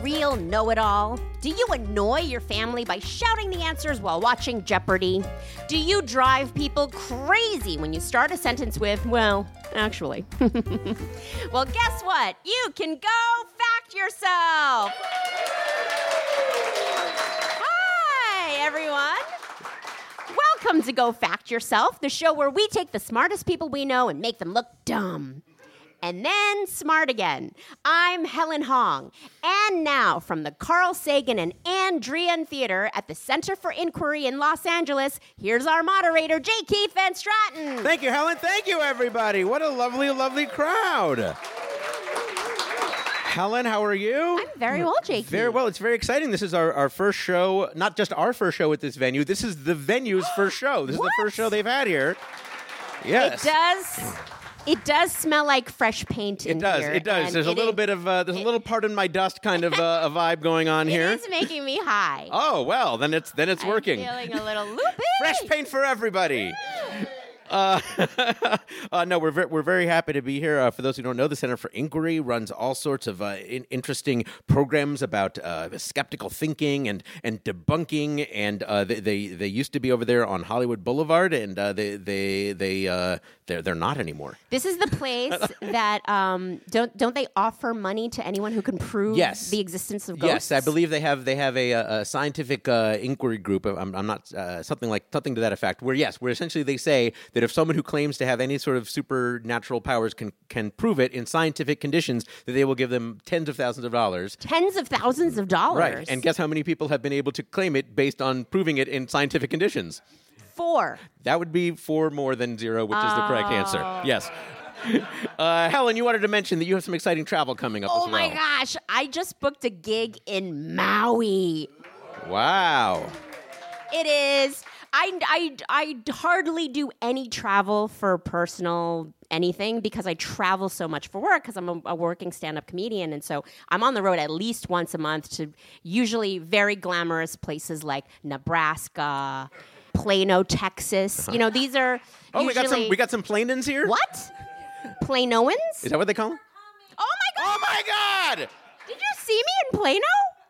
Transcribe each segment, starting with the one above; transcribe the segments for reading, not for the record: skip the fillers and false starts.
real know-it-all? Do you annoy your family by shouting the answers while watching Jeopardy? Do you drive people crazy when you start a sentence with, well, actually? Well, guess what? You can go fact yourself! Hi, everyone. Welcome to Go Fact Yourself, the show where we take the smartest people we know and make them look dumb. And then smart again. I'm Helen Hong. And now from the Carl Sagan and Anne Druyan Theater at the Center for Inquiry in Los Angeles, here's our moderator, J. Keith Van Straten. Thank you, Helen. Thank you, everybody. What a lovely, lovely crowd. Helen, how are you? I'm very well, J. Keith. Very well. It's very exciting. This is our first show, not just our first show at this venue. This is the venue's first show. This is the first show they've had here. Yes. It does smell like fresh paint in here. It does. There's a little bit of, there's a little pardon my dust kind of a vibe going on here. It is making me high. Oh, well, then it's working. I'm feeling a little loopy. Fresh paint for everybody. No, we're very happy to be here. For those who don't know, the Center for Inquiry runs all sorts of interesting programs about skeptical thinking and debunking. And they used to be over there on Hollywood Boulevard, and they're not anymore. This is the place that don't they offer money to anyone who can prove the existence of ghosts? Yes, I believe they have a scientific inquiry group. I'm not something to that effect. Where essentially they say that if someone who claims to have any sort of supernatural powers can prove it in scientific conditions, that they will give them tens of thousands of dollars. Tens of thousands of dollars. Right. And guess how many people have been able to claim it based on proving it in scientific conditions? 4. That would be 4 more than 0, which is the correct answer. Yes. Helen, you wanted to mention that you have some exciting travel coming up as well. Oh my gosh. I just booked a gig in Maui. Wow. It is. I hardly do any travel for personal anything because I travel so much for work because I'm a working stand-up comedian. And so I'm on the road at least once a month to usually very glamorous places like Nebraska, Plano, Texas. You know, these are usually... we got some Planans here? What? Planoans? Is that what they call them? Oh my God! Oh my God! Did you see me in Plano?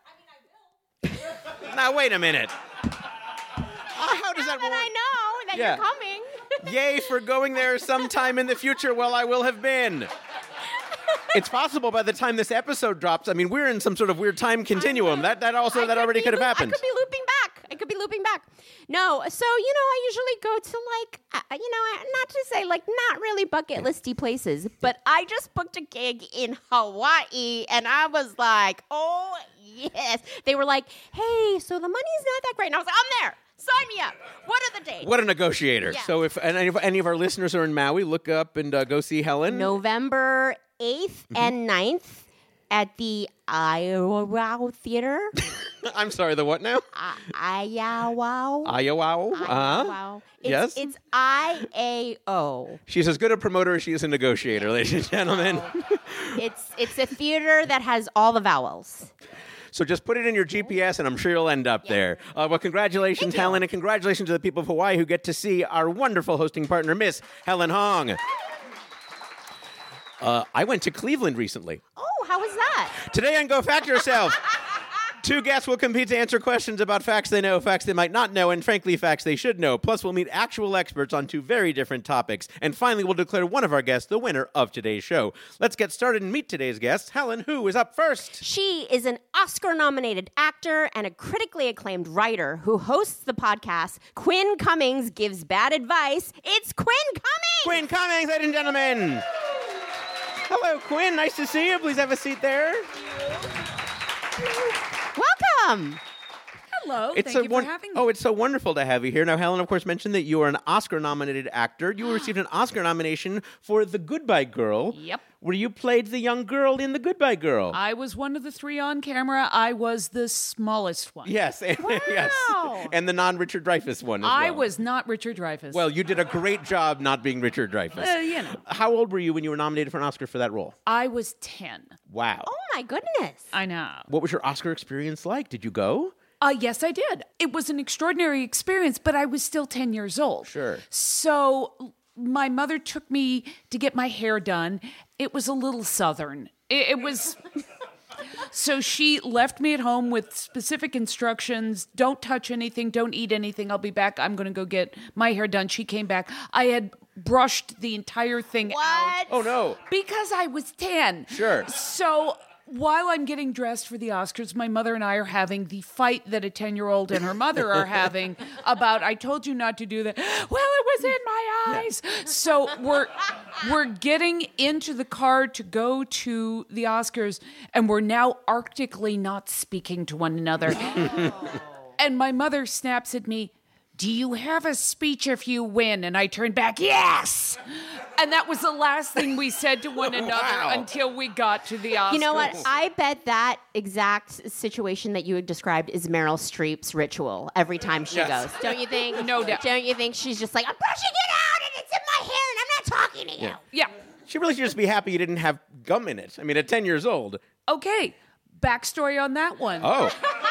Now, wait a minute. How does that work? I know that you're coming. Yay for going there sometime in the future. Well, I will have been. It's possible by the time this episode drops. I mean, we're in some sort of weird time continuum. That already could have happened. I could be looping back. No, so, I usually go to, not to say, not really bucket listy places, but I just booked a gig in Hawaii, and I was like, oh, yes. They were like, hey, so the money's not that great. And I was like, I'm there. Sign me up. What are the dates? What a negotiator. Yeah. So if any of our listeners are in Maui, look up and go see Helen. November 8th and 9th at the Ayawao Theater. I'm sorry, the what now? Ayawao. Ayawao. Yes? It's IAO. She's as good a promoter as she is a negotiator, ladies and gentlemen. It's a theater that has all the vowels. So just put it in your GPS, and I'm sure you'll end up there. Well, congratulations, Helen, and congratulations to the people of Hawaii who get to see our wonderful hosting partner, Miss Helen Hong. I went to Cleveland recently. Oh, how was that? Today on Go Fact Yourself, 2 guests will compete to answer questions about facts they know, facts they might not know, and frankly, facts they should know. Plus, we'll meet actual experts on 2 very different topics. And finally, we'll declare one of our guests the winner of today's show. Let's get started and meet today's guest. Helen, who is up first? She is an Oscar-nominated actor and a critically acclaimed writer who hosts the podcast Quinn Cummings Gives Bad Advice. It's Quinn Cummings! Quinn Cummings, ladies and gentlemen. Hello, Quinn. Nice to see you. Please have a seat there. Welcome. Hello. Thank you for having me. Oh, it's so wonderful to have you here. Now, Helen, of course, mentioned that you are an Oscar-nominated actor. You received an Oscar nomination for The Goodbye Girl. Yep. Where you played the young girl in The Goodbye Girl. I was one of the 3 on camera. I was the smallest one. Yes. Wow. Yes. And the non-Richard Dreyfuss one as well. I was not Richard Dreyfuss. Well, you did a great job not being Richard Dreyfuss. How old were you when you were nominated for an Oscar for that role? I was 10. Wow. Oh, my goodness. I know. What was your Oscar experience like? Did you go? Yes, I did. It was an extraordinary experience, but I was still 10 years old. Sure. So my mother took me to get my hair done. It was a little Southern. It was... So she left me at home with specific instructions. Don't touch anything. Don't eat anything. I'll be back. I'm going to go get my hair done. She came back. I had brushed the entire thing out. Oh, no. Because I was 10. Sure. So while I'm getting dressed for the Oscars, my mother and I are having the fight that a 10-year-old and her mother are having about, I told you not to do that. Well, it was in my eyes. So we're getting into the car to go to the Oscars, and we're now arctically not speaking to one another. And my mother snaps at me, "Do you have a speech if you win?" And I turned back, "Yes!" And that was the last thing we said to one another until we got to the Oscars. You know what? I bet that exact situation that you had described is Meryl Streep's ritual every time she goes. Don't you think? No doubt. Don't you think she's just like, I'm brushing it out and it's in my hair and I'm not talking to you? Yeah. She really should just be happy you didn't have gum in it. I mean, at 10 years old. Okay. Backstory on that one. Oh.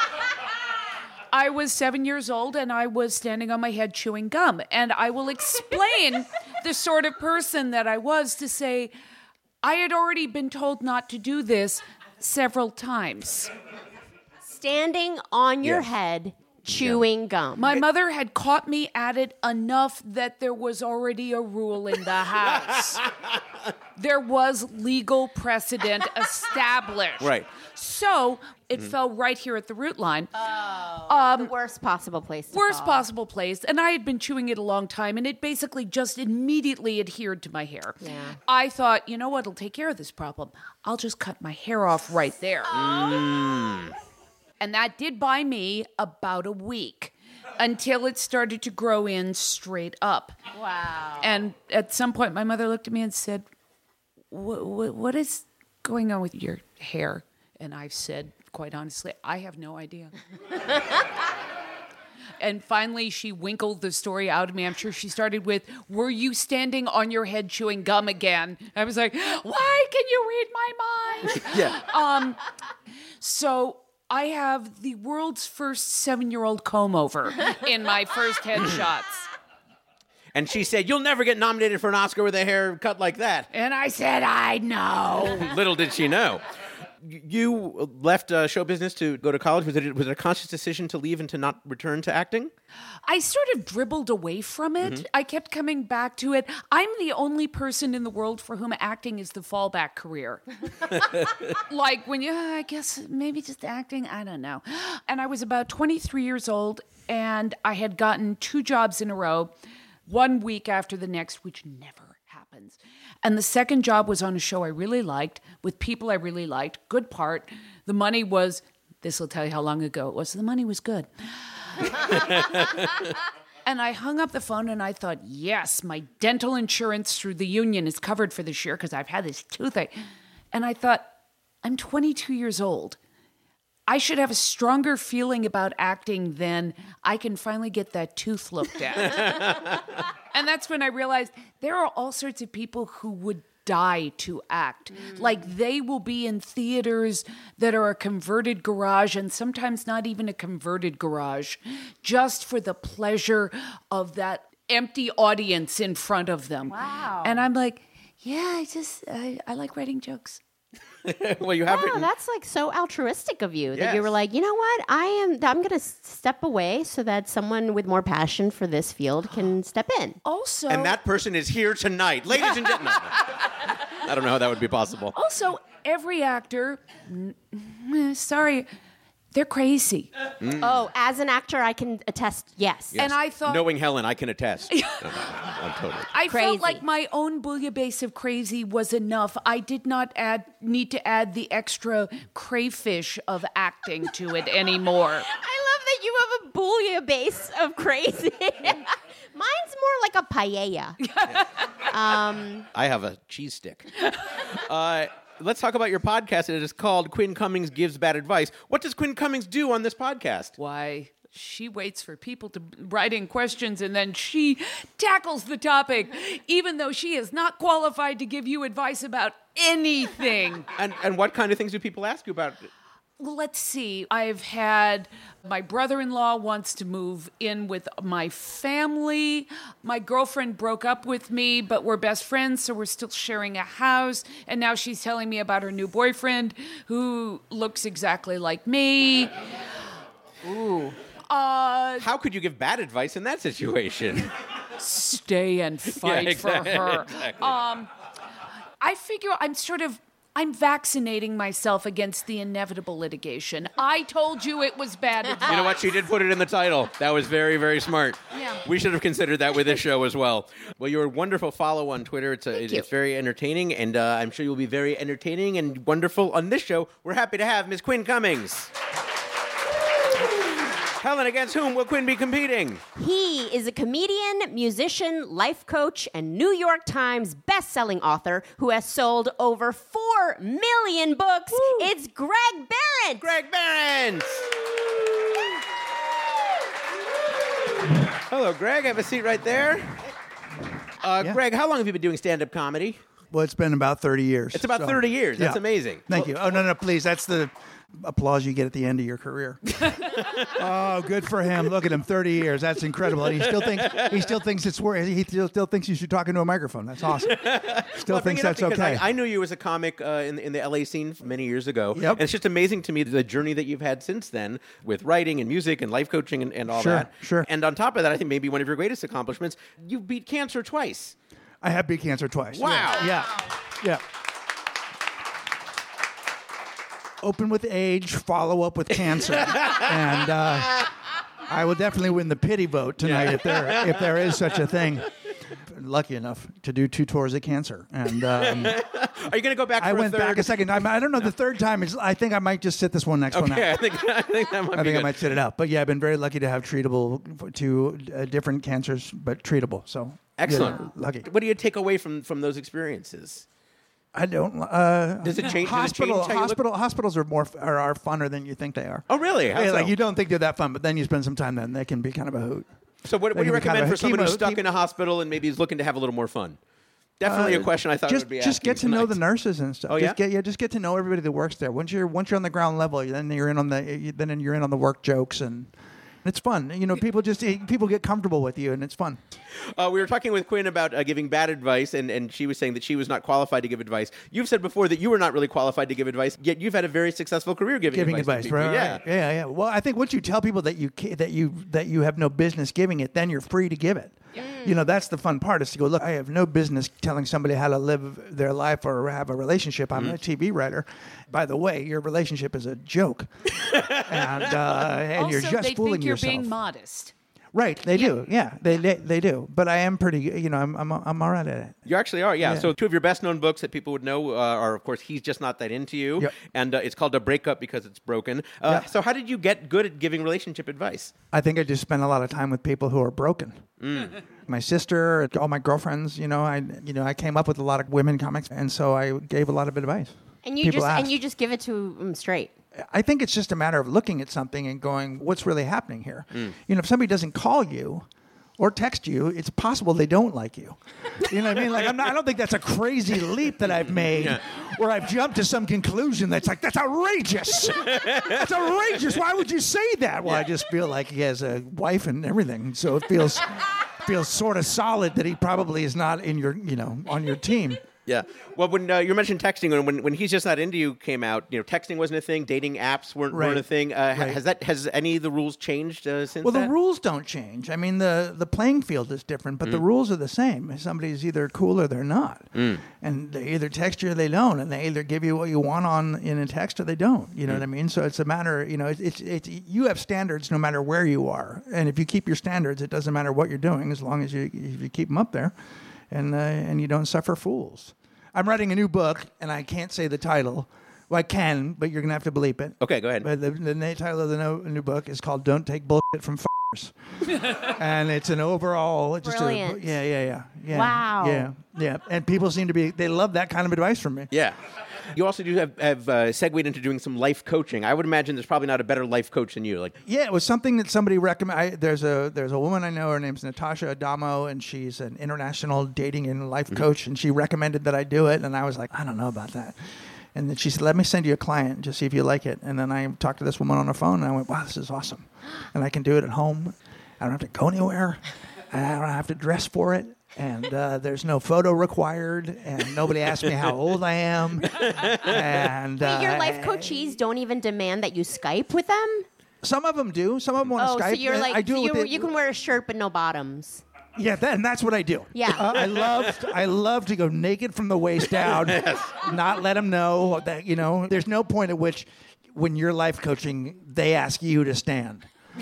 I was 7 years old and I was standing on my head chewing gum. And I will explain the sort of person that I was to say, I had already been told not to do this several times. Standing on your head, chewing gum. My mother had caught me at it enough that there was already a rule in the house. There was legal precedent established. Right. So it fell right here at the root line. The worst possible place to Worst fall. possible place. And I had been chewing it a long time, and it basically just immediately adhered to my hair. Yeah. I thought, you know what'll take care of this problem? I'll just cut my hair off right there. And that did buy me about a week until it started to grow in straight up. Wow. And at some point, my mother looked at me and said, what is going on with your hair? And I said, quite honestly, I have no idea. And finally, she winkled the story out of me. I'm sure she started with, "Were you standing on your head chewing gum again?" I was like, why can you read my mind? Yeah. So I have the world's first 7-year-old comb over in my first headshots. And she said, "You'll never get nominated for an Oscar with a hair cut like that." And I said, I know. Little did she know. You left show business to go to college. Was it a conscious decision to leave and to not return to acting? I sort of dribbled away from it. I kept coming back to it. I'm the only person in the world for whom acting is the fallback career. Like when I guess maybe just acting, I don't know. And I was about 23 years old, and I had gotten 2 jobs in a row, 1 week after the next, which never happens. And the second job was on a show I really liked, with people I really liked, good part. The money was, this will tell you how long ago it was, the money was good. And I hung up the phone and I thought, yes, my dental insurance through the union is covered for this year because I've had this toothache. And I thought, I'm 22 years old. I should have a stronger feeling about acting than I can finally get that tooth looked at. And that's when I realized there are all sorts of people who would die to act. Like they will be in theaters that are a converted garage, and sometimes not even a converted garage, just for the pleasure of that empty audience in front of them. Wow. And I'm like, yeah, I like writing jokes. Well, you have Wow, written. that's like so altruistic of you that you were Yes. like, you know what? I'm going to step away so that someone with more passion for this field can step in. Also, And that person is here tonight. Ladies and gentlemen. I don't know how that would be possible. Also, every actor, sorry, they're crazy. Oh, as an actor, I can attest, yes. And I thought, Knowing Helen, I can attest. I'm totally. I Crazy. felt like my own bouillabaisse of crazy was enough. I did not need to add the extra crayfish of acting to it anymore. I love that you have a bouillabaisse of crazy. Mine's more like a paella. I have a cheese stick. Let's talk about your podcast. It is called Quinn Cummings Gives Bad Advice. What does Quinn Cummings do on this podcast? Why, she waits for people to write in questions and then she tackles the topic, even though she is not qualified to give you advice about anything. And what kind of things do people ask you about? Let's see. I've had my brother-in-law wants to move in with my family. My girlfriend broke up with me, but we're best friends, so we're still sharing a house. And now she's telling me about her new boyfriend who looks exactly like me. Ooh. How could you give bad advice in that situation? Stay and fight for her. Exactly. I figure I'm vaccinating myself against the inevitable litigation. I told you it was bad advice. You know what? She did put it in the title. That was very, very smart. Yeah. We should have considered that with this show as well. Well, you're a wonderful follow on Twitter. It's very entertaining, and I'm sure you'll be very entertaining and wonderful on this show. We're happy to have Ms. Quinn Cummings. Helen, against whom will Quinn be competing? He is a comedian, musician, life coach, and New York Times best-selling author who has sold over 4 million books. Woo. It's Greg Behrendt. Greg Behrendt. Hello, Greg. Have a seat right there. Greg, how long have you been doing stand-up comedy? Well, it's been about 30 years. It's about 30 years. That's amazing. Thank you. Oh, no, please. That's the applause you get at the end of your career. Oh, good for him. Look at him, 30 years. That's incredible. And he still thinks it's worth. He still thinks you should talk into a microphone. That's awesome. Still thinks that's okay. I knew you as a comic in the LA scene many years ago. Yep. And it's just amazing to me the journey that you've had since then with writing and music and life coaching and all that. Sure. And on top of that, I think maybe one of your greatest accomplishments, you beat cancer twice. I have beat cancer twice. Wow. Yeah. Open with age, follow up with cancer. And I will definitely win the pity vote tonight if there is such a thing. Lucky enough to do 2 tours of cancer. And are you going to go back for a third? I went back a second time. I don't know. The third time is. I think I might just sit this one next one out. I think that might be good. I might sit it out. But yeah, I've been very lucky to have treatable to different cancers, but treatable. So excellent. Yeah, lucky. What do you take away from those experiences? I don't. Does it change? Hospitals are are funner than you think they are. Oh, really? How so? Like you don't think they're that fun, but then you spend some time there, and they can be kind of a hoot. So what do you recommend for someone who's stuck in a hospital and maybe is looking to have a little more fun? Definitely a question I thought would be asking. Just get to know the nurses and stuff. Oh, yeah? Just get to know everybody that works there. Once you're on the ground level, then you're in on the work jokes and. It's fun. You know, people get comfortable with you, and it's fun. We were talking with Quinn about giving bad advice, and she was saying that she was not qualified to give advice. You've said before that you were not really qualified to give advice, yet you've had a very successful career giving advice to people. Right? Yeah. Well, I think once you tell people that you have no business giving it, then you're free to give it. Yeah. You know, that's the fun part is to go, look, I have no business telling somebody how to live their life or have a relationship. I'm a TV writer. By the way, your relationship is a joke. and also, you're just fooling yourself. Also, they think you're being modest. Right, they do. Yeah, they do. But I am pretty. You know, I'm all right at it. You actually are. Yeah. So 2 of your best known books that people would know are, of course, He's Just Not That Into You, yep. and it's called A Breakup Because It's Broken. Yep. So how did you get good at giving relationship advice? I think I just spent a lot of time with people who are broken. My sister, all my girlfriends. I came up with a lot of women comics, and so I gave a lot of advice. And you just give it to them straight. I think it's just a matter of looking at something and going, what's really happening here? You know, if somebody doesn't call you or text you, it's possible they don't like you. You know what I mean? Like, I don't think that's a crazy leap that I've made where I've jumped to some conclusion that's like, that's outrageous. That's outrageous. Why would you say that? Well, I just feel like he has a wife and everything, so it feels sort of solid that he probably is not in your, on your team. Yeah. Well, when you mentioned texting, when He's Just Not Into You came out, texting wasn't a thing, dating apps weren't a thing. Has any of the rules changed since then? Well, the rules don't change. I mean, the playing field is different, but the rules are the same. Somebody's either cool or they're not. And they either text you or they don't, and they either give you what you want in a text or they don't. You know what I mean? So it's a matter, it's you have standards no matter where you are. And if you keep your standards, it doesn't matter what you're doing as long as you keep them up there. And you don't suffer fools. I'm writing a new book, and I can't say the title. Well, I can, but you're going to have to bleep it. Okay, go ahead. But the title of the new book is called Don't Take Bullshit from F***ers. And it's an overall... Brilliant. Yeah. Wow. Yeah. And people seem to they love that kind of advice from me. Yeah. You also do have segued into doing some life coaching. I would imagine there's probably not a better life coach than you. Yeah, it was something that somebody recommended. There's a woman I know. Her name's Natasha Adamo, and she's an international dating and life coach. And she recommended that I do it, and I was like, I don't know about that. And then she said, let me send you a client, just see if you like it. And then I talked to this woman on the phone, and I went, wow, this is awesome. And I can do it at home. I don't have to go anywhere. I don't have to dress for it. And there's no photo required. And nobody asks me how old I am. And Wait, your life coachees don't even demand that you Skype with them? some of them do. Some of them want to Skype. So you're like, I do it with you can wear a shirt but no bottoms. Yeah, and that's what I do. Yeah. I love to go naked from the waist down, not let them know that, there's no point at which when you're life coaching, they ask you to stand.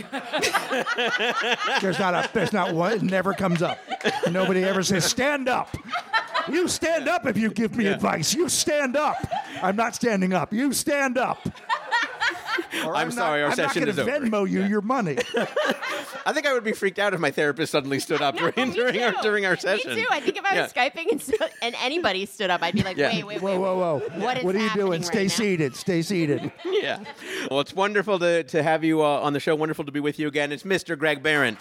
There's not one, it never comes up. Nobody ever says, stand up. You stand up if you give me advice. You stand up. I'm not standing up. You stand up. I'm sorry, our session is over. I'm not going to Venmo you your money. I think I would be freaked out if my therapist suddenly stood up during our session. Me too. I think if I was Skyping and anybody stood up, I'd be like, wait. Whoa. What are you doing? right Stay seated. Stay seated. Yeah. Well, it's wonderful to have you on the show. Wonderful to be with you again. It's Mr. Greg Behrendt.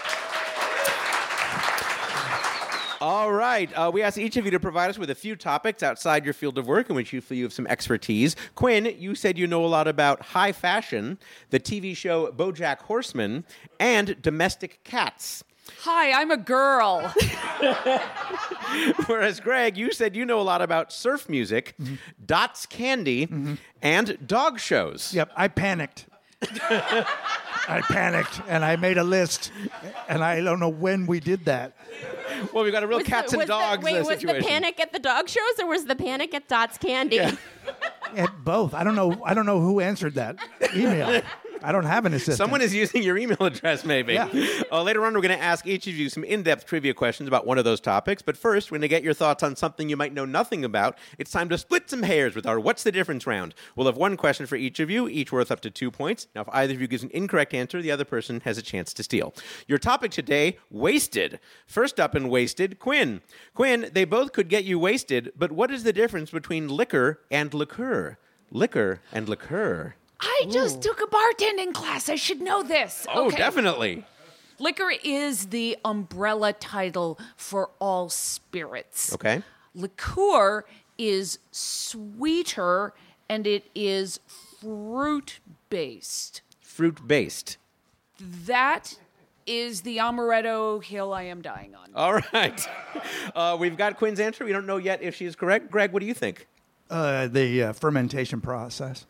All right. We asked each of you to provide us with a few topics outside your field of work in which you feel you have some expertise. Quinn, you said you know a lot about high fashion, the TV show BoJack Horseman, and domestic cats. Hi, I'm a girl. Whereas, Greg, you said you know a lot about surf music, Dots Candy, and dog shows. Yep, I panicked. I panicked, and I made a list, and I don't know when we did that. Well, we've got a real cats and dogs situation. Was the panic at the dog shows or was the panic at Dots Candy? Yeah. At both. I don't know who answered that email. I don't have an assistant. Someone is using your email address, maybe. Yeah. Later on, we're going to ask each of you some in-depth trivia questions about one of those topics. But first, we're going to get your thoughts on something you might know nothing about. It's time to split some hairs with our What's the Difference round. We'll have one question for each of you, each worth up to 2 points. Now, if either of you gives an incorrect answer, the other person has a chance to steal. Your topic today, wasted. First up in wasted, Quinn. Quinn, they both could get you wasted, but what is the difference between liquor and liqueur? Liquor and liqueur. I just took a bartending class. I should know this. Oh, Okay. definitely. Liquor is the umbrella title for all spirits. Okay. Liqueur is sweeter and it is fruit-based. Fruit-based. That is the amaretto hill I am dying on. All right. We've got Quinn's answer. We don't know yet if she's correct. Greg, what do you think? The fermentation process.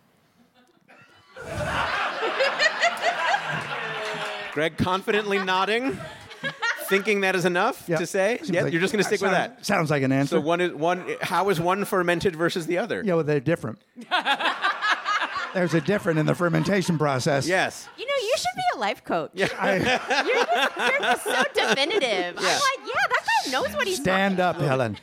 Greg confidently nodding, thinking that is enough to say. Yeah, you're just going to stick with that. Sounds like an answer. So how is one fermented versus the other? Yeah, well, they're different. There's a difference in the fermentation process. Yes. You know, you should be a life coach. Yeah. You're just so definitive. I'm like, yeah, that guy knows what he's Stand up, Helen.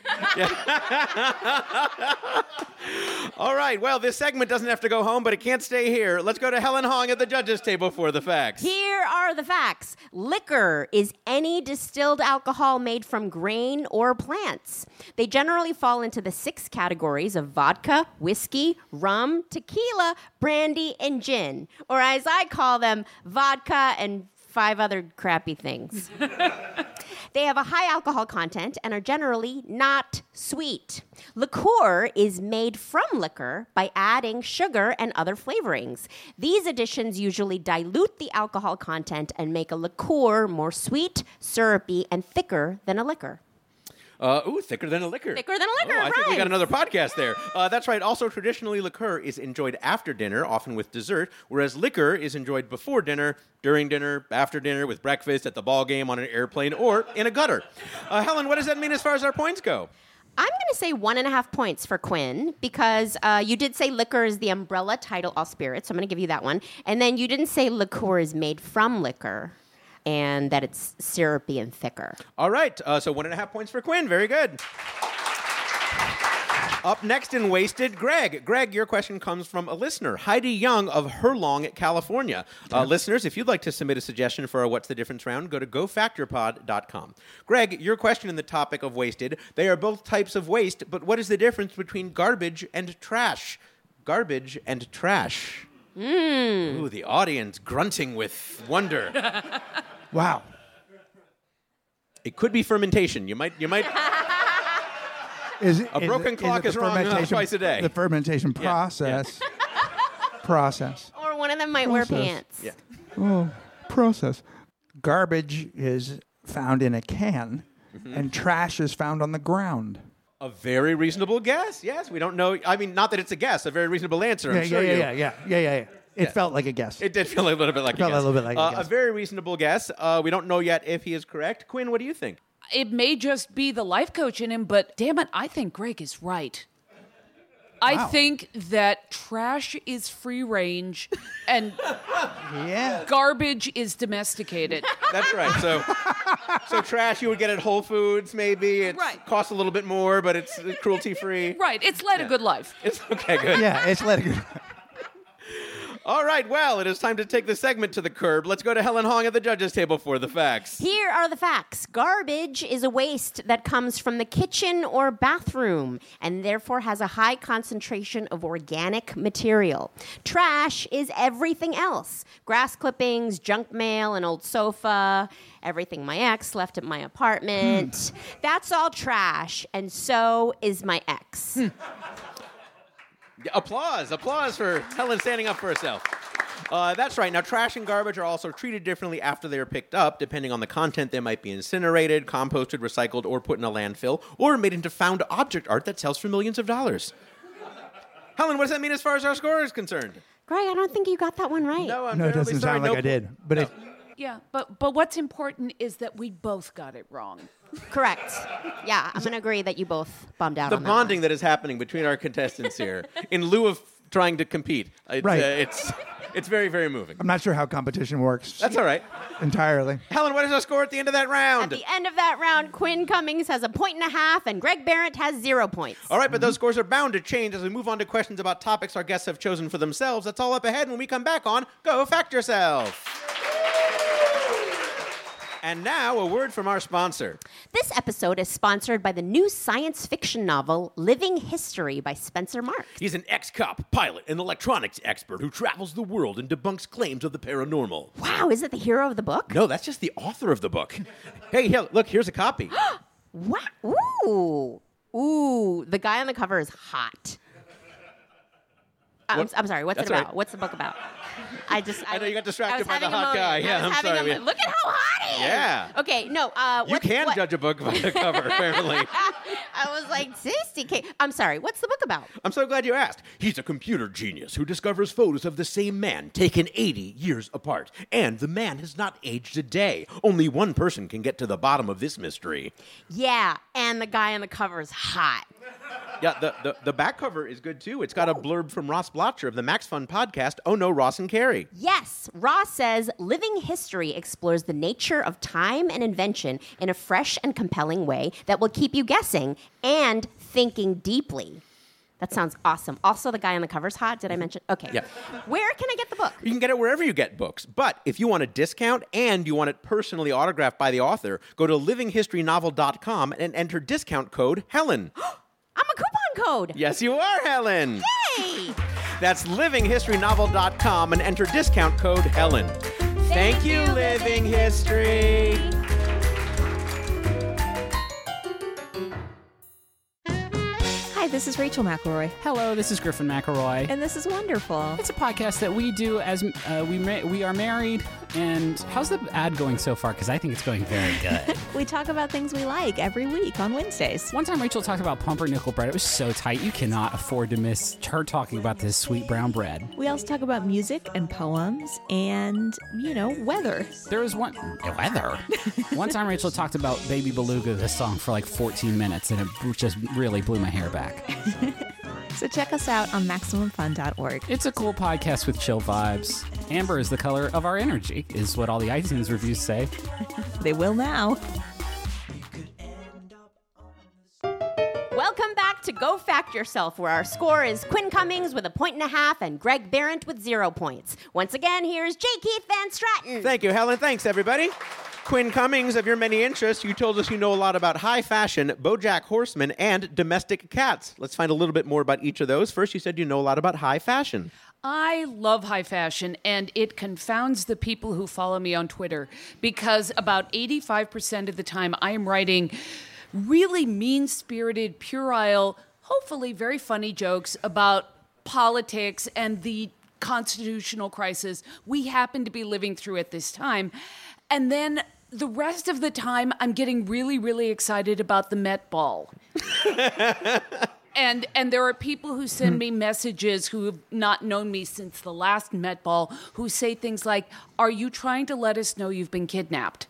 All right. Well, this segment doesn't have to go home, but it can't stay here. Let's go to Helen Hong at the judges' table for the facts. Here are the facts. Liquor is any distilled alcohol made from grain or plants. They generally fall into the 6 categories of vodka, whiskey, rum, tequila, brandy, and gin. Or as I call them, vodka and 5 other crappy things. They have a high alcohol content and are generally not sweet. Liqueur is made from liquor by adding sugar and other flavorings. These additions usually dilute the alcohol content and make a liqueur more sweet, syrupy, and thicker than a liquor. Thicker than a liquor. Thicker than a liquor, I think we right. got another podcast there. That's right. Also, traditionally, liqueur is enjoyed after dinner, often with dessert, whereas liquor is enjoyed before dinner, during dinner, after dinner, with breakfast, at the ball game, on an airplane, or in a gutter. Helen, what does that mean as far as our points go? I'm going to say 1.5 points for Quinn because you did say liquor is the umbrella title, all spirits, so I'm going to give you that one. And then you didn't say liqueur is made from liquor and that it's syrupy and thicker. All right. So 1.5 points for Quinn. Very good. Up next in Wasted, Greg. Greg, your question comes from a listener, Heidi Young of Herlong, California. Listeners, if you'd like to submit a suggestion for our What's the Difference round, go to gofactorpod.com. Greg, your question in the topic of wasted. They are both types of waste, but what is the difference between garbage and trash? Garbage and trash. Ooh, the audience grunting with wonder. Wow. It could be fermentation. You might A broken clock is wrong twice a day. The fermentation process. Process. Or one of them might wear pants. Yeah. Oh, process. Garbage is found in a can, and trash is found on the ground. A very reasonable guess. Yes, we don't know. I mean, not that it's a guess. A very reasonable answer. I'm sure Yeah. It felt like a guess. It did feel a little bit like a guess. Felt a little bit like a guess. A very reasonable guess. We don't know yet if he is correct. Quinn, what do you think? It may just be the life coach in him, but damn it, I think Greg is right. I think that trash is free range and garbage is domesticated. That's right. So trash you would get at Whole Foods, maybe. It costs a little bit more, but it's cruelty free. Right. It's led a good life. It's okay. Good. Yeah, it's led a good. All right, well, it is time to take the segment to the curb. Let's go to Helen Hong at the judges' table for the facts. Here are the facts. Garbage is a waste that comes from the kitchen or bathroom and therefore has a high concentration of organic material. Trash is everything else. Grass clippings, junk mail, an old sofa, everything my ex left at my apartment. That's all trash, and so is my ex. Applause for Helen standing up for herself. That's right. Now, trash and garbage are also treated differently after they are picked up. Depending on the content, they might be incinerated, composted, recycled, or put in a landfill, or made into found object art that sells for millions of dollars. Helen, what does that mean as far as our score is concerned? Greg, I don't think you got that one right. No, I'm No, it terribly doesn't sorry. sound like I did. But Yeah, but what's important is that we both got it wrong. Correct. Yeah, I'm going to agree that you both bummed out The on that bonding that is happening between our contestants here, in lieu of trying to compete, it's very, very moving. I'm not sure how competition works. That's all right. Entirely. Helen, what is our score at the end of that round? At the end of that round, Quinn Cummings has 1.5 points and Greg Barrett has 0 points. All right, but those scores are bound to change as we move on to questions about topics our guests have chosen for themselves. That's all up ahead when we come back on Go Fact Yourself. And now, a word from our sponsor. This episode is sponsored by the new science fiction novel Living History by Spencer Marks. He's an ex-cop, pilot, and electronics expert who travels the world and debunks claims of the paranormal. Wow, is it the hero of the book? No, that's just the author of the book. Hey, look, here's a copy. Wow. Ooh, the guy on the cover is hot. I'm sorry, what's it That's about? right. What's the book about? I know you got distracted by the hot guy. Yeah, I'm sorry. Look at how hot he is. Yeah. Okay, no. You can judge a book by the cover, apparently. I was like, 60K. I'm sorry, what's the book about? I'm so glad you asked. He's a computer genius who discovers photos of the same man taken 80 years apart. And the man has not aged a day. Only one person can get to the bottom of this mystery. Yeah, and the guy on the cover is hot. Yeah, the back cover is good, too. It's got a blurb from Ross Blotcher of the Max Fun podcast, Oh No, Ross and Carrie. Yes, Ross says Living History explores the nature of time and invention in a fresh and compelling way that will keep you guessing and thinking deeply. That sounds awesome. Also, the guy on the cover's hot. Did I mention? Okay. Yeah. Where can I get the book? You can get it wherever you get books. But if you want a discount and you want it personally autographed by the author, go to livinghistorynovel.com and enter discount code Helen. I'm a coupon code. Yes, you are, Helen. Yay! That's livinghistorynovel.com and enter discount code Helen. Thank you, Living History. Hi, this is Rachel McElroy, Hello, this is Griffin McElroy. and this is wonderful. It's a podcast that we do as we are married. And how's the ad going so far? Because I think it's going very good. We talk about things we like every week on Wednesdays. One time Rachel talked about pumpernickel bread. It was so tight. You cannot afford to miss her talking about this sweet brown bread. We also talk about music and poems and, weather. There was one time Rachel talked about Baby Beluga, this song, for like 14 minutes, and it just really blew my hair back. So check us out on MaximumFun.org. It's a cool podcast with chill vibes. Amber is the color of our energy, is what all the iTunes reviews say. They will now. Welcome back to Go Fact Yourself, where our score is Quinn Cummings with 1.5 points and Greg Barrett with 0 points. Once again, here's J. Keith Van Stratton. Thank you, Helen. Thanks, everybody. Quinn Cummings, of your many interests, you told us you know a lot about high fashion, BoJack Horseman, and domestic cats. Let's find a little bit more about each of those. First, you said you know a lot about high fashion. I love high fashion, and it confounds the people who follow me on Twitter because about 85% of the time I am writing really mean-spirited, puerile, hopefully very funny jokes about politics and the constitutional crisis we happen to be living through at this time. And then the rest of the time, I'm getting really, really excited about the Met Ball. And there are people who send me messages who have not known me since the last Met Ball who say things like, "Are you trying to let us know you've been kidnapped?"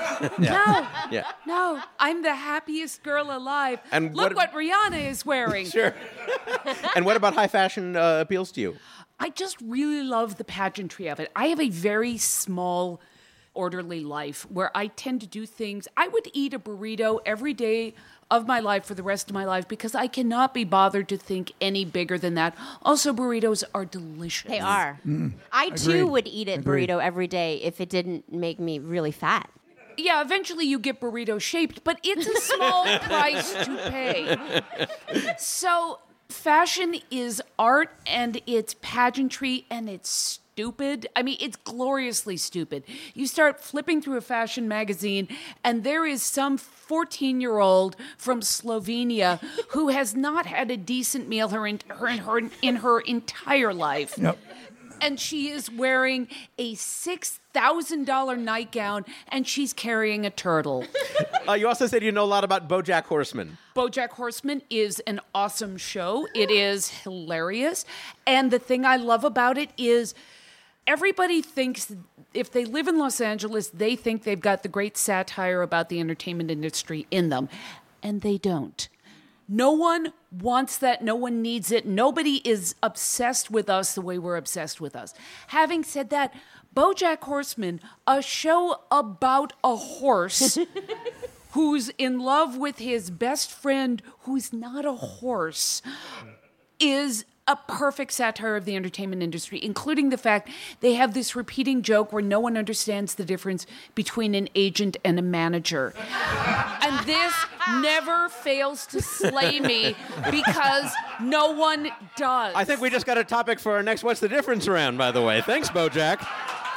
No, I'm the happiest girl alive. And look what Rihanna is wearing. Sure. And what about high fashion appeals to you? I just really love the pageantry of it. I have a very small, orderly life where I tend to do things. I would eat a burrito every day of my life for the rest of my life because I cannot be bothered to think any bigger than that. Also, burritos are delicious. They are. I too Agreed. would eat a Agreed. burrito every day if it didn't make me really fat. Yeah, eventually you get burrito shaped, but it's a small price to pay. So fashion is art and it's pageantry and it's stupid. I mean, it's gloriously stupid. You start flipping through a fashion magazine and there is some 14-year-old from Slovenia who has not had a decent meal in her entire life. Yep. And she is wearing a $6,000 nightgown, and she's carrying a turtle. You also said you know a lot about BoJack Horseman. BoJack Horseman is an awesome show. It is hilarious. And the thing I love about it is everybody thinks if they live in Los Angeles, they think they've got the great satire about the entertainment industry in them. And they don't. No one wants that. No one needs it. Nobody is obsessed with us the way we're obsessed with us. Having said that, BoJack Horseman, a show about a horse who's in love with his best friend who's not a horse, is a perfect satire of the entertainment industry, including the fact they have this repeating joke where no one understands the difference between an agent and a manager. And this never fails to slay me because no one does. I think we just got a topic for our next What's the Difference round, by the way. Thanks, BoJack.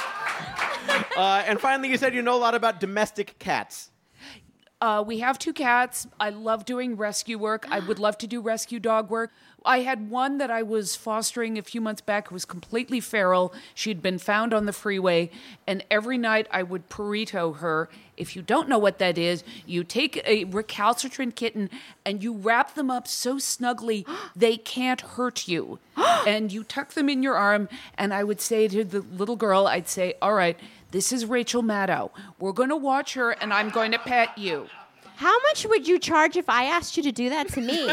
And finally, you said you know a lot about domestic cats. We have 2 cats. I love doing rescue work. I would love to do rescue dog work. I had one that I was fostering a few months back who was completely feral. She'd been found on the freeway, and every night I would burrito her. If you don't know what that is, you take a recalcitrant kitten and you wrap them up so snugly they can't hurt you. And you tuck them in your arm, and I would say to the little girl, I'd say, "All right, this is Rachel Maddow. We're going to watch her, and I'm going to pet you." How much would you charge if I asked you to do that to me?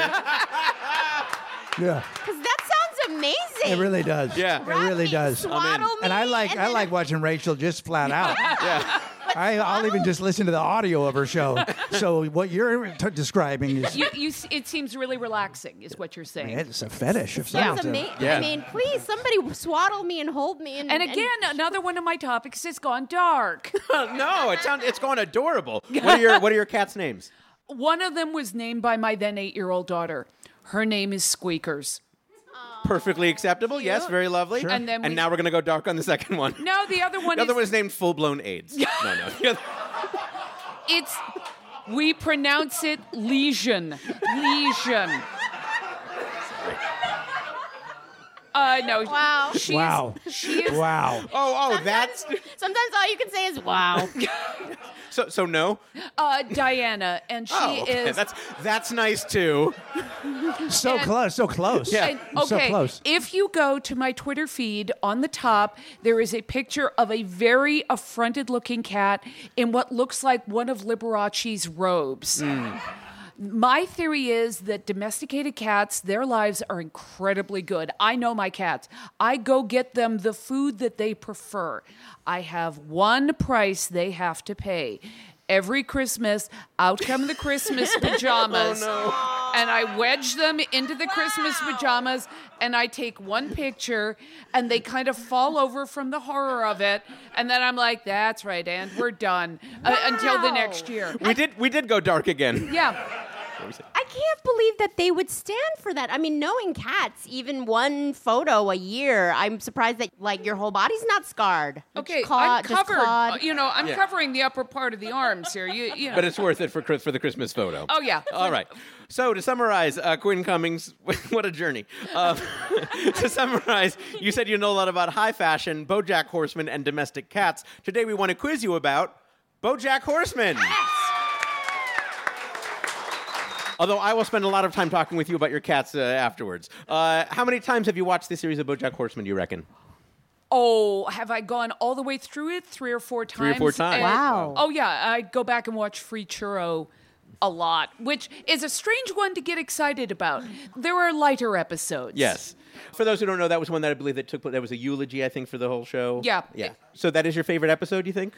Yeah, Because that sounds amazing. it really does. Yeah. It really does. Swaddle me, And I like watching Rachel just flat out. Yeah. I'll even just listen to the audio of her show. So what you're describing is It seems really relaxing, is what you're saying. it's a fetish of Sounds sorts. amazing. Yeah. I mean, please, somebody swaddle me and hold me. And again, another one of my topics has gone dark. No, it's going adorable. What are your cats' names? One of them was named by my then 8-year-old daughter. Her name is Squeakers. Perfectly acceptable. Yes, very lovely. Sure. And then now we're going to go dark on the second one. No, the other one The other is... one is named Full-Blown AIDS. No. We pronounce it lesion. Lesion. No. Wow. Wow. She is... Wow. Oh, that's... Sometimes all you can say is "wow." So no? Diana, and she okay. is... That's nice, too. So close. So close. Yeah. And, So okay, close. if you go to my Twitter feed, on the top, there is a picture of a very affronted-looking cat in what looks like one of Liberace's robes. My theory is that domesticated cats, their lives are incredibly good. I know my cats. I go get them the food that they prefer. I have one price they have to pay. Every Christmas, out come the Christmas pajamas. Oh, And I wedge them into the Christmas pajamas, and I take one picture, and they kind of fall over from the horror of it. And then I'm like, that's right, and we're done until the next year. We did go dark again. Yeah. I can't believe that they would stand for that. I mean, knowing cats, even one photo a year, I'm surprised that like your whole body's not scarred. Okay, Just I'm just covered. clawed. I'm Yeah. covering the upper part of the arms here. You know. But it's worth it for the Christmas photo. Oh, yeah. All right. So to summarize, Quinn Cummings, what a journey. To summarize, you said you know a lot about high fashion, BoJack Horseman, and domestic cats. Today we want to quiz you about BoJack Horseman. Although I will spend a lot of time talking with you about your cats afterwards. How many times have you watched the series of BoJack Horseman, do you reckon? Oh, have I gone all the way through it 3 or 4 times? 3 or 4 times. Wow. Oh, yeah. I go back and watch Free Churro a lot, which is a strange one to get excited about. There are lighter episodes. Yes. For those who don't know, that was one that I believe that was a eulogy, I think, for the whole show. Yeah. Yeah. So that is your favorite episode, you think?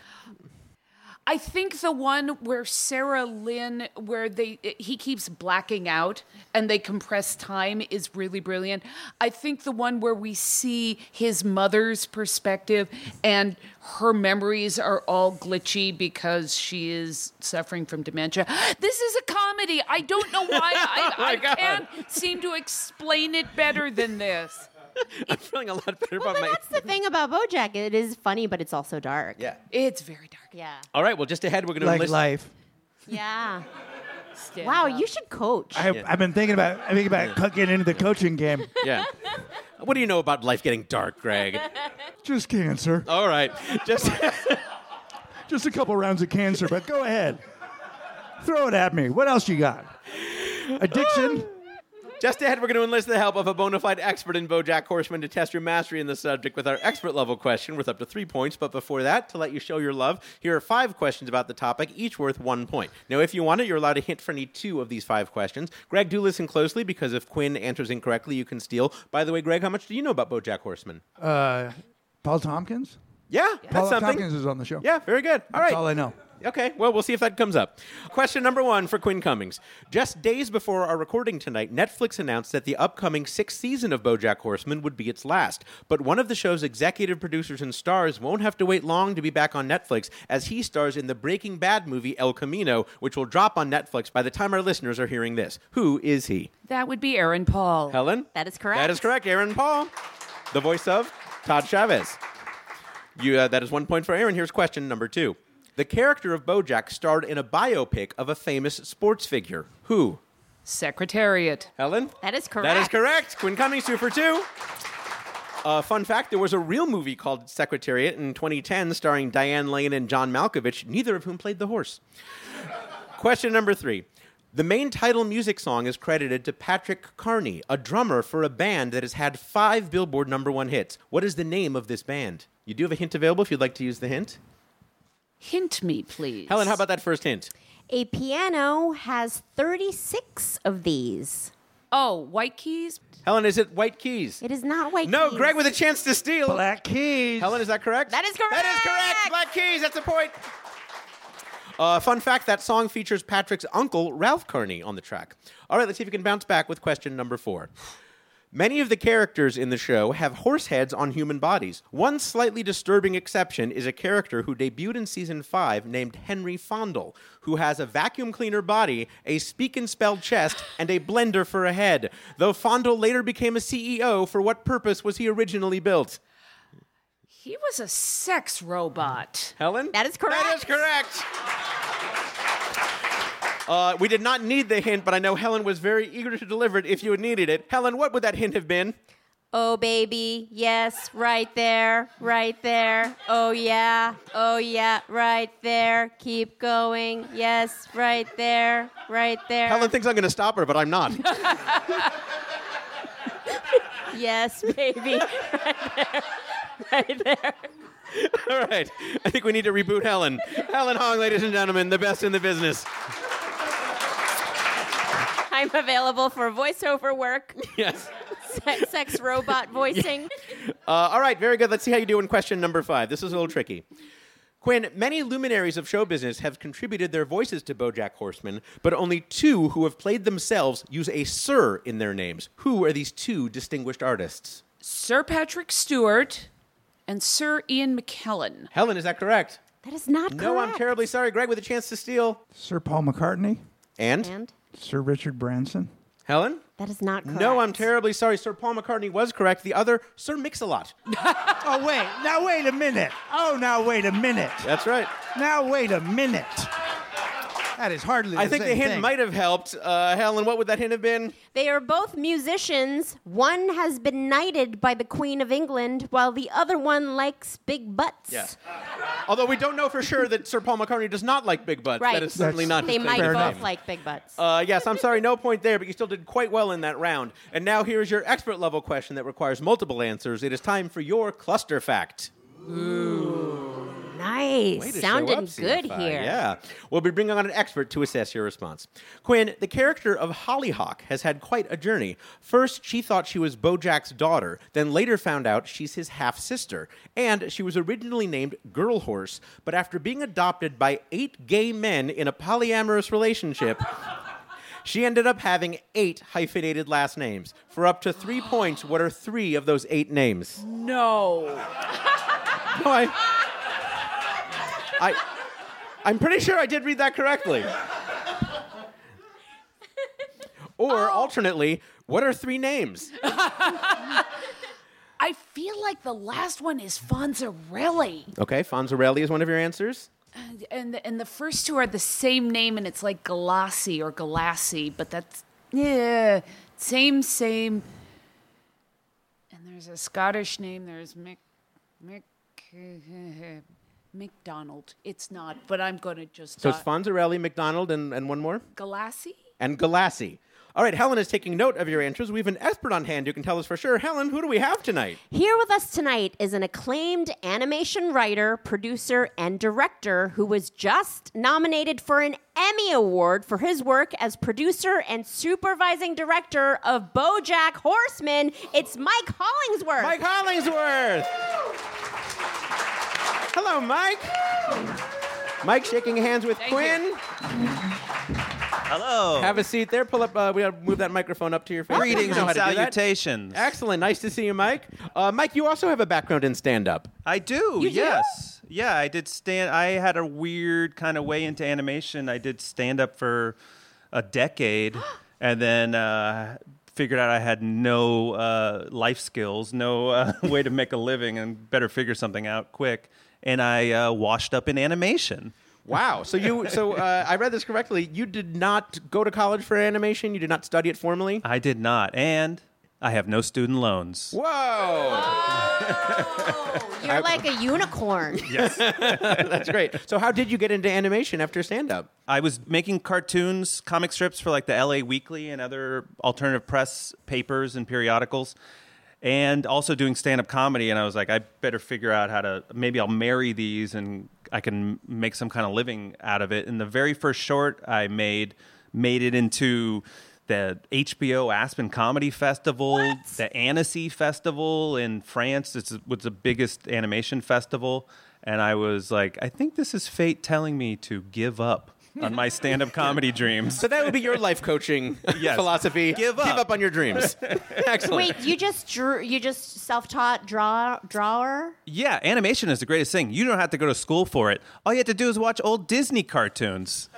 I think the one where Sarah Lynn, where he keeps blacking out and they compress time is really brilliant. I think the one where we see his mother's perspective and her memories are all glitchy because she is suffering from dementia. This is a comedy. I don't know why I God. can't seem to explain it better than this. I'm feeling a lot better Well, about but my... that's the thing about BoJack. It is funny, but it's also dark. Yeah. It's very dark. Yeah. All right, well, just ahead, we're going to Like list... life. Yeah. Stand Wow, up. you should coach. I've been thinking about getting into the coaching game. Yeah. What do you know about life getting dark, Greg? Just cancer. All right. Just... Just a couple rounds of cancer, but go ahead. Throw it at me. What else you got? Addiction? Just ahead, we're going to enlist the help of a bona fide expert in BoJack Horseman to test your mastery in the subject with our expert level question worth up to 3 points. But before that, to let you show your love, here are 5 questions about the topic, each worth 1 point. Now, if you want it, you're allowed a hint for any 2 of these 5 questions. Greg, do listen closely because if Quinn answers incorrectly, you can steal. By the way, Greg, how much do you know about BoJack Horseman? Paul Tompkins? Yeah, that's Paul something. Tompkins is on the show. Yeah, very good. All That's right. all I know. Okay, well, we'll see if that comes up. Question number 1 for Quinn Cummings. Just days before our recording tonight, Netflix announced that the upcoming 6th season of BoJack Horseman would be its last. But one of the show's executive producers and stars won't have to wait long to be back on Netflix, as he stars in the Breaking Bad movie El Camino, which will drop on Netflix by the time our listeners are hearing this. Who is he? That would be Aaron Paul. Helen? That is correct. That is correct. Aaron Paul, the voice of Todd Chavez. That is 1 point for Aaron. Here's question number 2. The character of BoJack starred in a biopic of a famous sports figure. Who? Secretariat. Helen? That is correct. That is correct. Quinn Cummings, 2 for 2. Fun fact, there was a real movie called Secretariat in 2010 starring Diane Lane and John Malkovich, neither of whom played the horse. Question number 3. The main title music song is credited to Patrick Carney, a drummer for a band that has had 5 Billboard #1 hits. What is the name of this band? You do have a hint available if you'd like to use the hint. Hint me, please. Helen, how about that first hint? A piano has 36 of these. Oh, White Keys? Helen, is it White Keys? It is not White No, Keys. Greg with a chance to steal. Black Keys. Helen, is that correct? That is correct. That is correct. Black Keys, that's a point. Fun fact, that song features Patrick's uncle, Ralph Carney, on the track. All right, let's see if we can bounce back with question number 4. Many of the characters in the show have horse heads on human bodies. One slightly disturbing exception is a character who debuted in season 5 named Henry Fondle, who has a vacuum cleaner body, a speak and spell chest, and a blender for a head. Though Fondle later became a CEO, for what purpose was he originally built? He was a sex robot. Helen? That is correct. That is correct. We did not need the hint, but I know Helen was very eager to deliver it if you had needed it. Helen, what would that hint have been? Oh, baby. Yes, right there. Right there. Oh, yeah. Oh, yeah. Right there. Keep going. Yes, right there. Right there. Helen thinks I'm going to stop her, but I'm not. Yes, baby. Right there. All right. I think we need to reboot Helen. Helen Hong, ladies and gentlemen, the best in the business. I'm available for voiceover work, Yes. sex robot voicing. All right, very good. Let's see how you do in question number 5. This is a little tricky. Quinn, many luminaries of show business have contributed their voices to BoJack Horseman, but only 2 who have played themselves use a Sir in their names. Who are these 2 distinguished artists? Sir Patrick Stewart and Sir Ian McKellen. Helen, is that correct? That is not No, correct. I'm terribly sorry. Greg with a chance to steal. Sir Paul McCartney. And? And? Sir Richard Branson. Helen? That is not correct. No, I'm terribly sorry. Sir Paul McCartney was correct. The other, Sir Mix-a-Lot. Oh, wait. Now, wait a minute. Oh, now, wait a minute. That's right. Now, wait a minute. That is hardly I think the hint might have helped. Helen, what would that hint have been? They are both musicians. One has been knighted by the Queen of England, while the other one likes big butts. Yeah. Although we don't know for sure that Sir Paul McCartney does not like big butts. Right. That is certainly not They his might favorite both name. like big butts. Yes, I'm sorry, no point there, but you still did quite well in that round. And now here's your expert level question that requires multiple answers. It is time for your cluster fact. Nice. Way to show Sounding up, good CFI. here. Yeah. We'll be bringing on an expert to assess your response. Quinn, the character of Hollyhock has had quite a journey. First, she thought she was Bojack's daughter, then later found out she's his half-sister. And she was originally named Girl Horse, but after being adopted by 8 gay men in a polyamorous relationship, she ended up having 8 hyphenated last names. For up to 3 points, what are 3 of those 8 names? No. No, I'm pretty sure I did read that correctly. Or, alternately, what are 3 names? I feel like the last one is Fonzarelli. Okay, Fonzarelli is one of your answers. And the first 2 are the same name, and it's like Galassi or Galassi, but that's, yeah, same. And there's a Scottish name, there's McDonald. It's not, but I'm going to just... So it's Fonzarelli, McDonald, and one more? Galassi? And Galassi. All right, Helen is taking note of your answers. We have an expert on hand who can tell us for sure. Helen, who do we have tonight? Here with us tonight is an acclaimed animation writer, producer, and director who was just nominated for an Emmy Award for his work as producer and supervising director of BoJack Horseman. It's Mike Hollingsworth. Mike Hollingsworth! Hello, Mike. Mike shaking hands with Quinn. Hello. Have a seat there. Pull up. We gotta move that microphone up to your face. Greetings You know and how to do that. salutations. Excellent. Nice to see you, Mike. Mike, you also have a background in stand-up. I do. You do? Yes. Yeah, I did I had a weird kind of way into animation. I did stand-up for a decade, and then figured out I had no life skills, no way to make a living, and better figure something out quick. And I washed up in animation. Wow. So I read this correctly. You did not go to college for animation. You did not study it formally. I did not, and I have no student loans. Whoa. You're like a unicorn. That's great. So how did you get into animation after stand-up? I was making cartoons, comic strips for like the LA Weekly and other alternative press papers and periodicals, and also doing stand-up comedy. And I was like, I better figure out how to, maybe I'll marry these and I can make some kind of living out of it. And the very first short I made it into the HBO Aspen Comedy Festival, the Annecy Festival in France. It was the biggest animation festival. And I was like, I think this is fate telling me to give up on my stand-up comedy dreams. So that would be your life coaching philosophy. Give up. Give up on your dreams. Excellent. Wait, you just self-taught drawer? Yeah, animation is the greatest thing. You don't have to go to school for it. All you have to do is watch old Disney cartoons.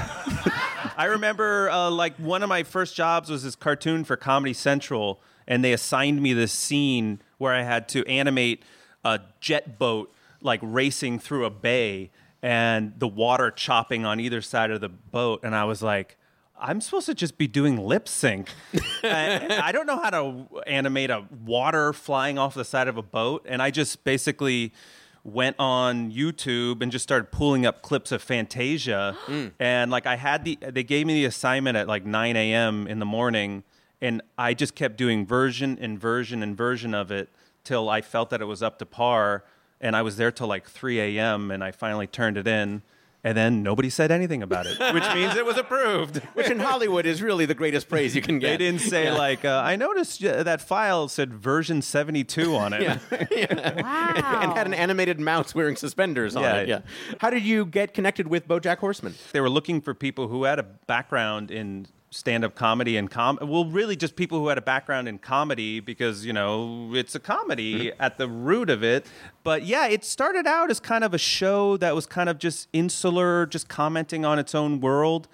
I remember like one of my first jobs was this cartoon for Comedy Central, and they assigned me this scene where I had to animate a jet boat like racing through a bay and the water chopping on either side of the boat. And I was like, I'm supposed to just be doing lip sync. I don't know how to animate a water flying off the side of a boat. And I just basically went on YouTube and just started pulling up clips of Fantasia. And like they gave me the assignment at like 9 a.m. in the morning. And I just kept doing version and version and version of it till I felt that it was up to par. And I was there till like 3 a.m. and I finally turned it in. And then nobody said anything about it, which means it was approved. Which in Hollywood is really the greatest praise you can get. They didn't say I noticed that file said version 72 on it. Wow. And had an animated mouse wearing suspenders on it. Yeah. How did you get connected with BoJack Horseman? They were looking for people who had a background in stand-up comedy and really just people who had a background in comedy because, it's a comedy at the root of it. But yeah, it started out as kind of a show that was kind of just insular, just commenting on its own world.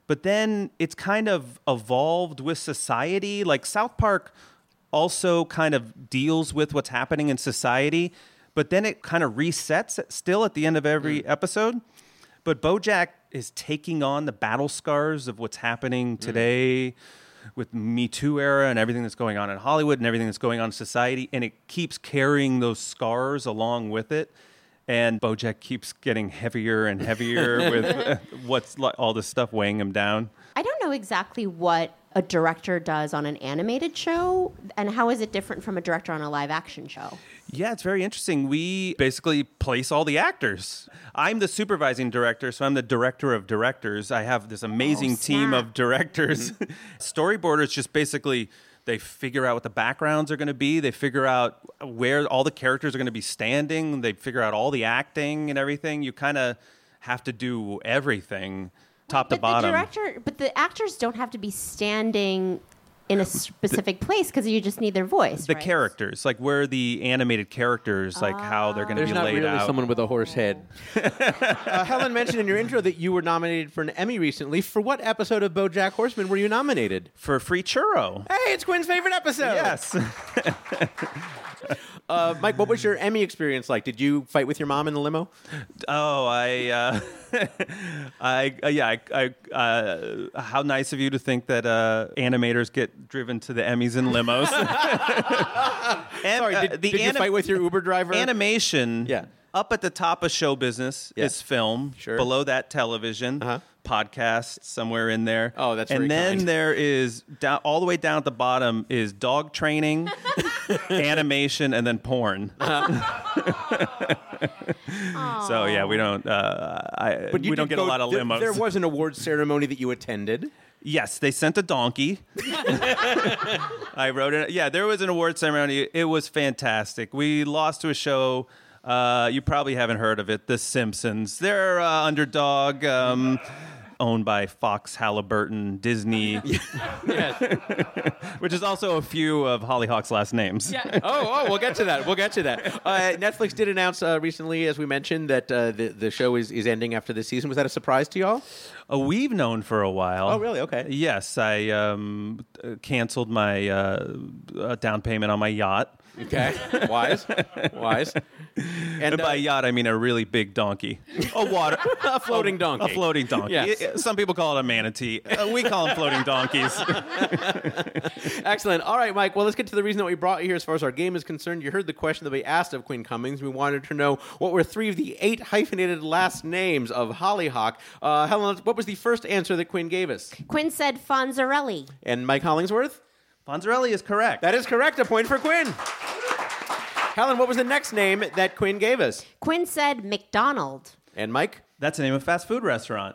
but then it's kind of evolved with society. Like South Park also kind of deals with what's happening in society, but then it kind of resets still at the end of every episode. But BoJack is taking on the battle scars of what's happening today with Me Too era and everything that's going on in Hollywood and everything that's going on in society, and it keeps carrying those scars along with it. And BoJack keeps getting heavier and heavier with what's like all this stuff weighing him down. I don't know exactly what a director does on an animated show, and how is it different from a director on a live action show? Yeah, it's very interesting. We basically place all the actors. I'm the supervising director, so I'm the director of directors. I have this amazing team of directors. Storyboarders just basically, they figure out what the backgrounds are going to be. They figure out where all the characters are going to be standing. They figure out all the acting and everything. You kind of have to do everything top to bottom. But the actors don't have to be standing in a specific place because you just need their voice. The right? characters, like where the animated characters, like how they're going to be There's not laid really out. someone with a horse head. Helen mentioned in your intro that you were nominated for an Emmy recently. For what episode of BoJack Horseman were you nominated? For Free Churro. Hey, it's Quinn's favorite episode. Yes. Mike, what was your Emmy experience like? Did you fight with your mom in the limo? Oh, how nice of you to think that animators get driven to the Emmys in limos. Sorry, did you fight with your Uber driver? Animation, Yeah. up at the top of show business is film. Sure. Below that, television, podcast, somewhere in there. Oh, that's and very then kind. there is, all the way down at the bottom is dog training, animation, and then porn. So, yeah, we don't But you we don't did get a lot of limos. There was an awards ceremony that you attended. Yes, they sent a donkey. I wrote it. Yeah, there was an award ceremony. It was fantastic. We lost to a show. You probably haven't heard of it, The Simpsons. They're underdog, owned by Fox, Halliburton, Disney, which is also a few of Hollyhock's last names. Yeah. We'll get to that. Netflix did announce recently, as we mentioned, that the show is ending after this season. Was that a surprise to y'all? We've known for a while. Oh, really? Okay. Yes, I canceled my down payment on my yacht. Okay. Wise. And by yacht, I mean a really big donkey. A floating donkey. A floating donkey. Yes. Some people call it a manatee. We call them floating donkeys. Excellent. All right, Mike. Well, let's get to the reason that we brought you here as far as our game is concerned. You heard the question that we asked of Quinn Cummings. We wanted to know what were 3 of the 8 hyphenated last names of Hollyhock. Helen, what was the first answer that Quinn gave us? Quinn said Fonzarelli. And Mike Hollingsworth? Fonzarelli is correct. That is correct. A point for Quinn. Helen, what was the next name that Quinn gave us? Quinn said McDonald. And Mike? That's the name of a fast food restaurant.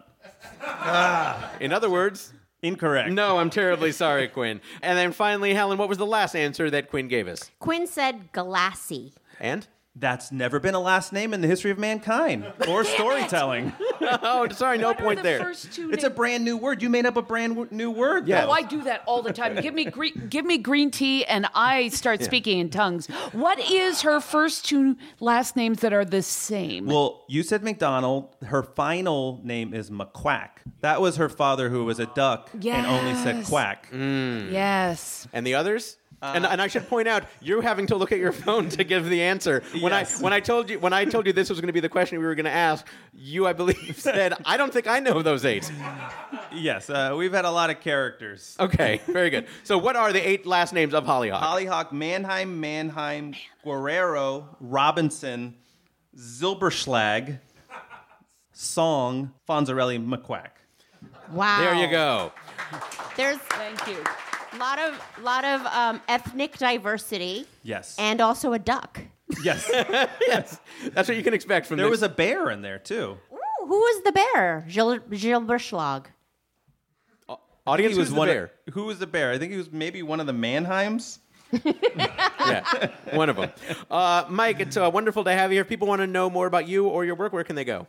In other words? Incorrect. No, I'm terribly sorry, Quinn. And then finally, Helen, what was the last answer that Quinn gave us? Quinn said Galassi. And? That's never been a last name in the history of mankind or storytelling. Oh, sorry, no What are point the there. first two It's a names? brand new word. You made up a brand new word. Yeah. Oh, I do that all the time. Give me green tea, and I start speaking in tongues. What is her first 2 last names that are the same? Well, you said McDonald. Her final name is McQuack. That was her father, who was a duck and only said Yes. quack. Yes. And the others? And I should point out, you're having to look at your phone to give the answer. Yes. When I told you this was going to be the question we were going to ask, you, I believe, said, I don't think I know those 8. Yes, we've had a lot of characters. Okay, very good. So what are the 8 last names of Hollyhock? Hollyhock, Mannheim, Guerrero, Robinson, Zilberschlag, Song, Fonzarelli, McQuack. Wow. There you go. There's Thank you. a lot of ethnic diversity. Yes. And also a duck. Yes. Yes, that's what you can expect from There this. was a bear in there, too. Ooh, who was the bear? Gilberschlag. Audience, He was who's the one bear? Who was the bear? I think he was maybe one of the Mannheims. Yeah, one of them. Mike, it's wonderful to have you here. If people want to know more about you or your work, where can they go?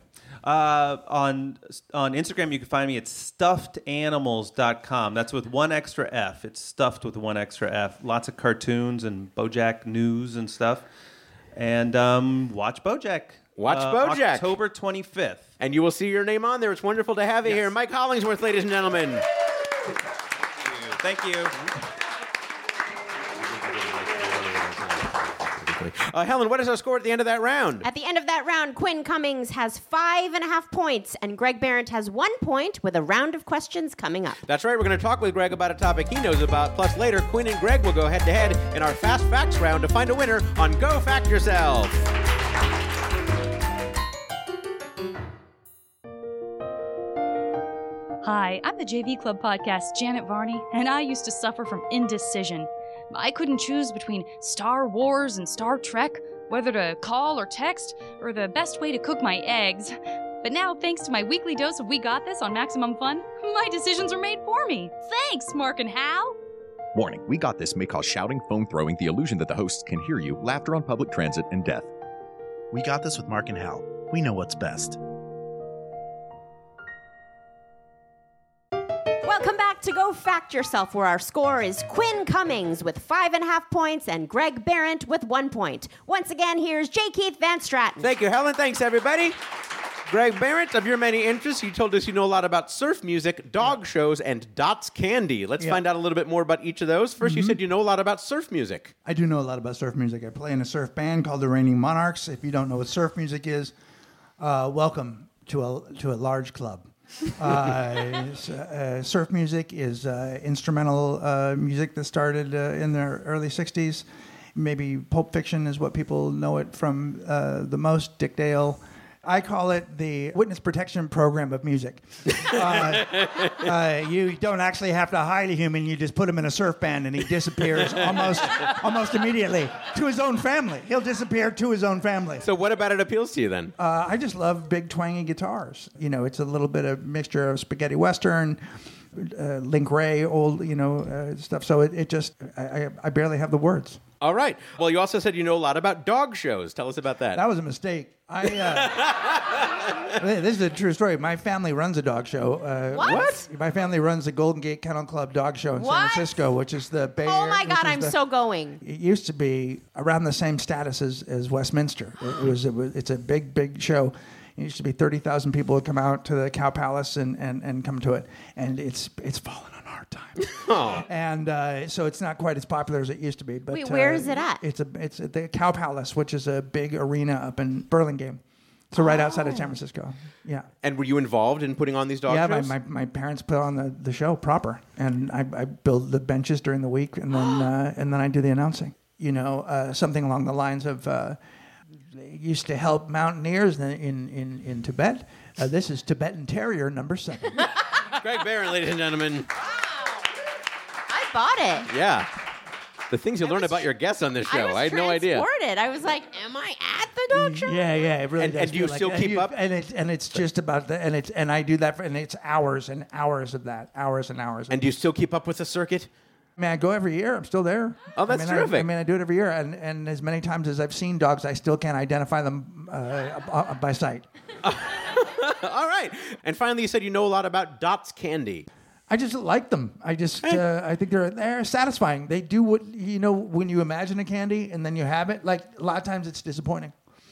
On Instagram, you can find me at stuffedanimals.com. That's with 1 extra F. It's stuffed with 1 extra F. Lots of cartoons and BoJack news and stuff. And watch BoJack. Watch BoJack. October 25th. And you will see your name on there. It's wonderful to have you here. Mike Hollingsworth, ladies and gentlemen. Thank you. Helen, what is our score at the end of that round? At the end of that round, Quinn Cummings has 5.5 points, and Greg Behrendt has 1 point with a round of questions coming up. That's right. We're going to talk with Greg about a topic he knows about. Plus, later, Quinn and Greg will go head-to-head in our Fast Facts round to find a winner on Go Fact Yourself. Hi, I'm the JV Club podcast, Janet Varney, and I used to suffer from indecision. I couldn't choose between Star Wars and Star Trek, whether to call or text, or the best way to cook my eggs. But now, thanks to my weekly dose of We Got This on Maximum Fun, my decisions are made for me. Thanks, Mark and Hal. Warning, We Got This may cause shouting, phone throwing, the illusion that the hosts can hear you, laughter on public transit, and death. We Got This with Mark and Hal. We know what's best. Welcome back to Go Fact Yourself, where our score is Quinn Cummings with 5.5 points and Greg Behrendt with 1 point. Once again, here's J. Keith Van Stratton. Thank you, Helen. Thanks, everybody. Greg Behrendt, of your many interests, you told us you know a lot about surf music, dog shows, and Dots Candy. Let's find out a little bit more about each of those. First, you said you know a lot about surf music. I do know a lot about surf music. I play in a surf band called the Reigning Monarchs. If you don't know what surf music is, welcome to a large club. Surf music is instrumental music that started in the early 60s. Maybe Pulp Fiction is what people know it from the most, Dick Dale. I call it the witness protection program of music. You don't actually have to hide a human. You just put him in a surf band and he disappears almost immediately to his own family. He'll disappear to his own family. So what about it appeals to you then? I just love big twangy guitars. You know, it's a little bit of mixture of spaghetti western, Link Ray, old, stuff. So it just, I barely have the words. All right. Well, you also said you know a lot about dog shows. Tell us about that. That was a mistake. This is a true story. My family runs a dog show. What? My family runs the Golden Gate Kennel Club dog show in San What? Francisco, which is the Bay Area. Oh my God, I'm so going. It used to be around the same status as Westminster. It's a big show. It used to be 30,000 people would come out to the Cow Palace and come to it, and it's fallen on hard time. Oh. And so it's not quite as popular as it used to be. But Wait, where is it at? It's at the Cow Palace, which is a big arena up in Burlingame. So right outside of San Francisco. Yeah. And were you involved in putting on these dog shows? Yeah, my parents put on the show proper, and I build the benches during the week, and then I do the announcing. Something along the lines of. They used to help mountaineers in Tibet. This is Tibetan Terrier number 7. Greg Behrendt, ladies and gentlemen. I bought it. Yeah. The things you learn about your guests on this show. I had no idea. Transported. I was like, am I at the dog show? Yeah, it really does. And do you feel still like, keep up? And it's just about and I do that and it's hours and hours of that, hours and hours. And do you still keep up with the circuit? Man, I go every year. I'm still there. Oh, that's terrific. I do it every year, and as many times as I've seen dogs, I still can't identify them by sight. All right. And finally, you said you know a lot about Dots Candy. I just like them. I think they're satisfying. They do what when you imagine a candy and then you have it. Like a lot of times, it's disappointing.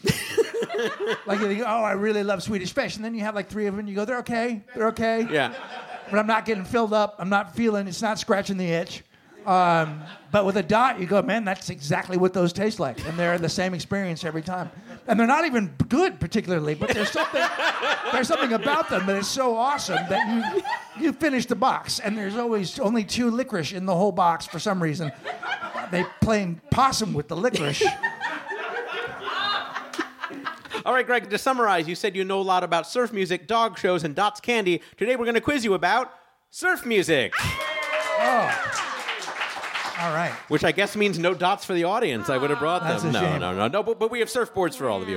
Like you think, oh, I really love Swedish Fish, and then you have like 3 of them, and you go, they're okay. Yeah. But I'm not getting filled up. I'm not feeling. It's not scratching the itch. But with a Dot, you go, man, that's exactly what those taste like. And they're the same experience every time. And they're not even good particularly, but there's something about them that is so awesome that you finish the box. And there's always only 2 licorice in the whole box for some reason. They playing possum with the licorice. All right, Greg, to summarize, you said you know a lot about surf music, dog shows, and Dots Candy. Today we're going to quiz you about surf music. Oh. All right. Which I guess means no dots for the audience. I would have brought them. That's a shame. No. But we have surfboards for all of you.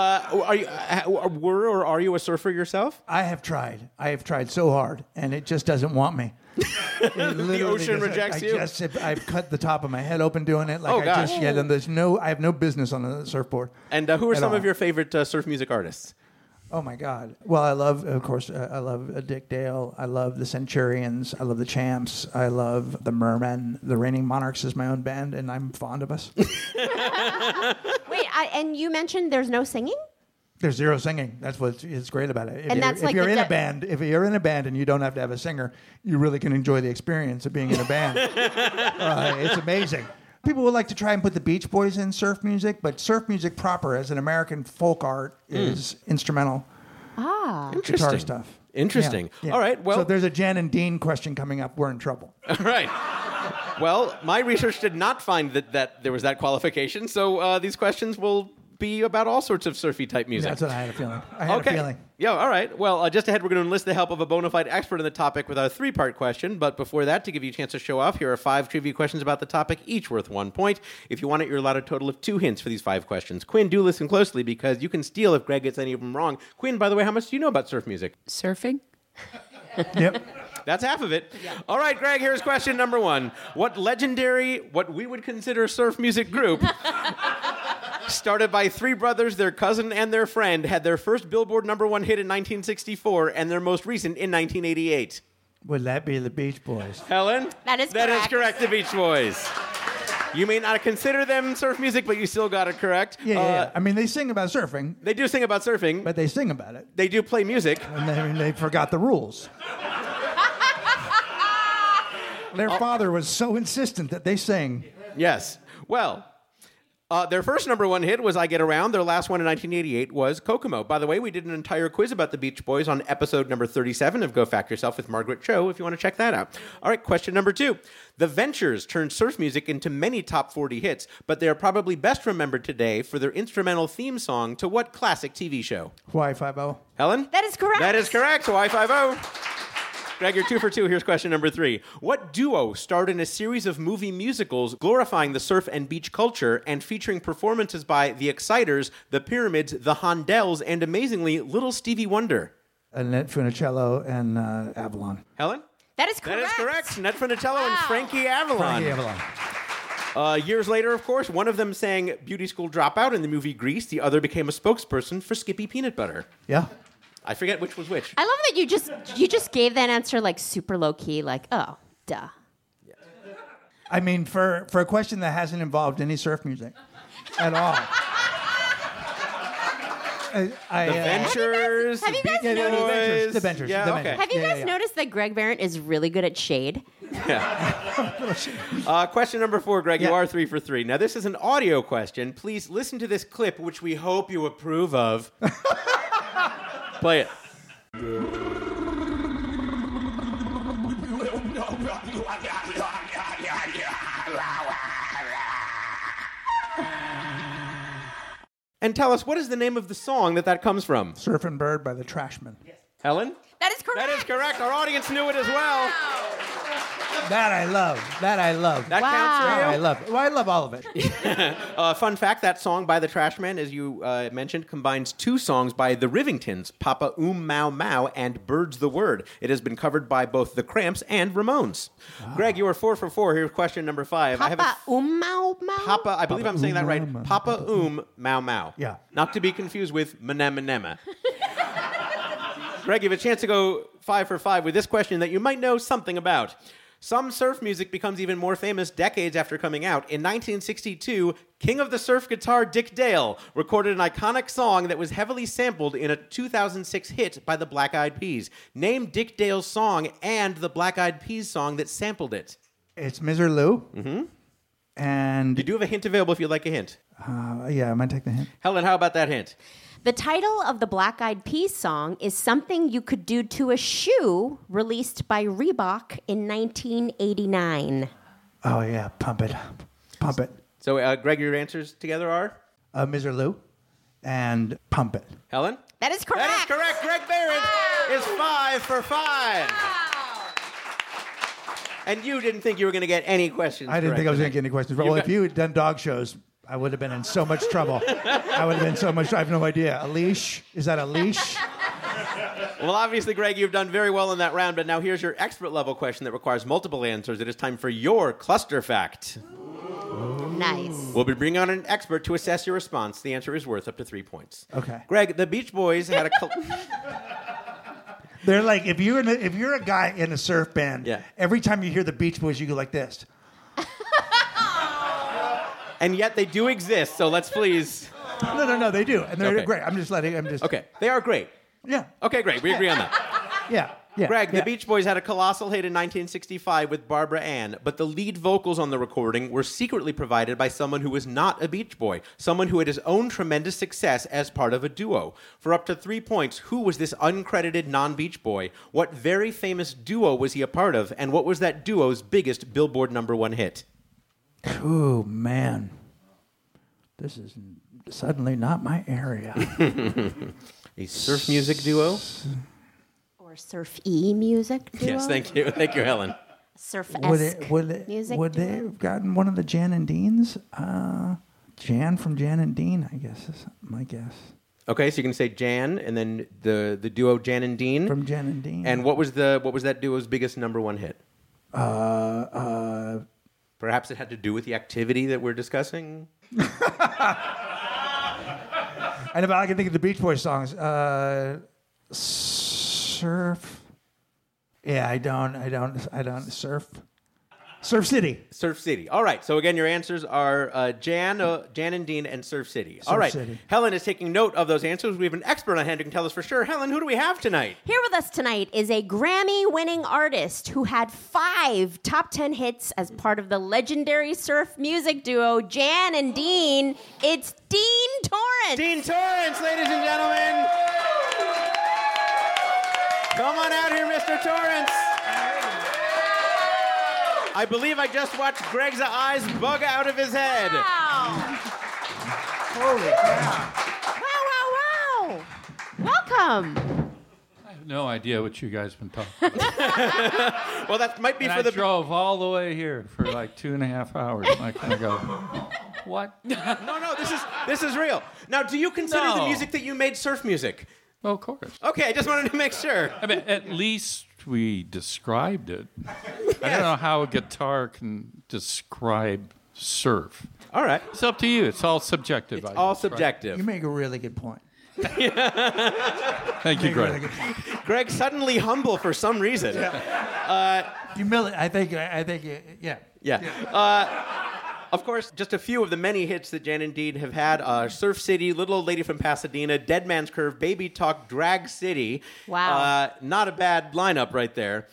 Are you a surfer yourself? I have tried. So hard, and it just doesn't want me. The ocean rejects you? I've cut the top of my head open doing it. Oh, gosh. And I have no business on a surfboard. And who are some of your favorite surf music artists? Oh, my God. Well, I love Dick Dale. I love the Centurions. I love the Champs. I love the Mermen. The Reigning Monarchs is my own band, and I'm fond of us. Wait, and you mentioned there's no singing? There's zero singing. That's what is great about it. And that's if like you're the in a de- band, if you're in a band and you don't have to have a singer, you really can enjoy the experience of being in a band. It's amazing. People would like to try and put the Beach Boys in surf music, but surf music proper as an American folk art is instrumental guitar stuff. Interesting. Yeah. All right. Well, so if there's a Jan and Dean question coming up, we're in trouble. all right. Well, my research did not find that there was that qualification, so these questions will be about all sorts of surfy type music. That's what I had a feeling. A feeling. Yeah, all right. Well, just ahead, we're going to enlist the help of a bona fide expert on the topic with a 3-part question. But before that, to give you a chance to show off, here are 5 trivia questions about the topic, each worth 1 point. If you want it, you're allowed a total of 2 hints for these 5 questions. Quinn, do listen closely because you can steal if Greg gets any of them wrong. Quinn, by the way, how much do you know about surf music? Surfing? Yep. That's half of it. Yeah. All right, Greg, here's question number 1. What we would consider surf music group, started by 3 brothers, their cousin, and their friend, had their first Billboard #1 hit in 1964 and their most recent in 1988? Would that be the Beach Boys? Helen? That is That correct. is correct, the Beach Boys. You may not consider them surf music, but you still got it correct. Yeah. I mean, they sing about surfing. They do sing about surfing. But they sing about it. They do play music. And they forgot the rules. Their father was so insistent that they sing. Yes. Well, their first #1 hit was I Get Around. Their last one in 1988 was Kokomo. By the way, we did an entire quiz about the Beach Boys on episode number 37 of Go Fact Yourself with Margaret Cho, if you want to check that out. All right, question number 2. The Ventures turned surf music into many top 40 hits, but they are probably best remembered today for their instrumental theme song to what classic TV show? Hawaii Five-0. Helen? That is correct. That is correct. Hawaii Five-0. Greg, you're 2 for 2. Here's question number 3. What duo starred in a series of movie musicals glorifying the surf and beach culture and featuring performances by the Exciters, the Pyramids, the Hondells, and amazingly, Little Stevie Wonder? Annette Funicello and Avalon. Helen? That is correct. That is correct. Annette Funicello and Frankie Avalon. Frankie Avalon. Years later, of course, one of them sang Beauty School Dropout in the movie Grease. The other became a spokesperson for Skippy Peanut Butter. Yeah. I forget which was which. I love that you just gave that answer like super low key, like, oh, duh. I mean, for a question that hasn't involved any surf music at all. The Ventures. Have you guys the Beach noticed- Boys. The Ventures. Yeah, The okay. Ventures. Have you guys noticed that Greg Barrett is really good at shade? Question number 4, Greg. You Yeah. are 3 for 3. Now, this is an audio question. Please listen to this clip, which we hope you approve of. Play it. And tell us, what is the name of the song that comes from? Surfing Bird by the Trashmen. Helen? That is correct. That is correct. Our audience knew it as well. That I love. That That That I counts love. Well, I love all of it. for you. Fun fact, that song by the Trashmen, as you mentioned, combines 2 songs by the Rivingtons, Papa Mau Mau and Bird's the Word. It has been covered by both the Cramps and Ramones. Greg, you are 4 for 4. Here's question number 5. Papa Mau Mau? Papa, I believe I'm saying that right. Papa Mau Mau. Yeah. Not to be confused with Manema. Greg, you have a chance to go 5 for 5 with this question that you might know something about. Some surf music becomes even more famous decades after coming out. In 1962, King of the Surf guitar Dick Dale recorded an iconic song that was heavily sampled in a 2006 hit by the Black Eyed Peas. Name Dick Dale's song and the Black Eyed Peas song that sampled it. It's Mr. Lou. Mm-hmm. And You do have a hint available if you'd like a hint. yeah, I might take the hint. Helen, how about that hint? The title of the Black Eyed Peas song is Something You Could Do to a Shoe, released by Reebok in 1989. Oh yeah, Pump It. Pump It. So, Greg, your answers together are? Mr. Lou and Pump It. Helen? That is correct. That is correct. Greg Barrett is 5 for 5. And you didn't think you were going to get any questions I didn't think I was going to get any questions. Well, got- if you had done dog shows, I would have been in so much trouble. I would have been so much. I have no idea. A leash? Is that a leash? Well, obviously, Greg, you've done very well in that round, but now here's your expert level question that requires multiple answers. It is time for your cluster fact. Nice. We'll be bringing on an expert to assess your response. The answer is worth up to 3 points. Okay. Greg, the Beach Boys had a... They're like, if you're a guy in a surf band, Yeah. every time you hear the Beach Boys, you go like this. And yet they do exist, so let's please... No, they do. And they're Okay. great. I'm just. Okay, they are great. Yeah. Okay, great. We agree on that. Yeah. Greg, yeah. the Beach Boys had a colossal hit in 1965 with Barbara Ann, but the lead vocals on the recording were secretly provided by someone who was not a Beach Boy, someone who had his own tremendous success as part of a duo. For up to 3 points, who was this uncredited non-Beach Boy? What very famous duo was he a part of? And what was that duo's biggest Billboard #1 hit? Oh, man. This is suddenly not my area. A surf music duo? Or surf-y music duo? Yes, thank you. Thank you, Helen. Surf-esque music would they duo? have gotten one of the Jan and Deans? Jan from Jan and Dean, I guess, is my guess. Okay, so you can say Jan, and then the duo Jan and Dean. From Jan and Dean. And what was that duo's biggest #1 hit? Perhaps it had to do with the activity that we're discussing? And if I can think of the Beach Boys songs, surf. Yeah, I don't surf. Surf City. Surf City. All right. So again, your answers are Jan and Dean, and Surf City. All Surf right. City. Helen is taking note of those answers. We have an expert on hand who can tell us for sure. Helen, who do we have tonight? Here with us tonight is a Grammy-winning artist who had 5 top 10 hits as part of the legendary surf music duo Jan and Dean. It's Dean Torrance. Dean Torrance, ladies and gentlemen. Come on out here, Mr. Torrance. I believe I just watched Greg's eyes bug out of his head. Wow. Holy cow. Wow. Welcome. I have no idea what you guys been talking about. Well, that might be And for I the... drove all the way here for like 2.5 hours. And I kind of go, what? No, this is real. Now, do you consider the No. music that you made surf music? Well, of course. Okay, I just wanted to make sure. I mean, at least we described it. I don't know how a guitar can describe surf. All right. It's up to you. It's all subjective. It's all subjective. You make a really good point. Thank you, Greg. Greg suddenly humble for some reason. Humility. I think. Yeah. Yeah. Of course, just a few of the many hits that Jan and Dean have had are Surf City, Little Old Lady from Pasadena, Dead Man's Curve, Baby Talk, Drag City. Wow. Not a bad lineup right there.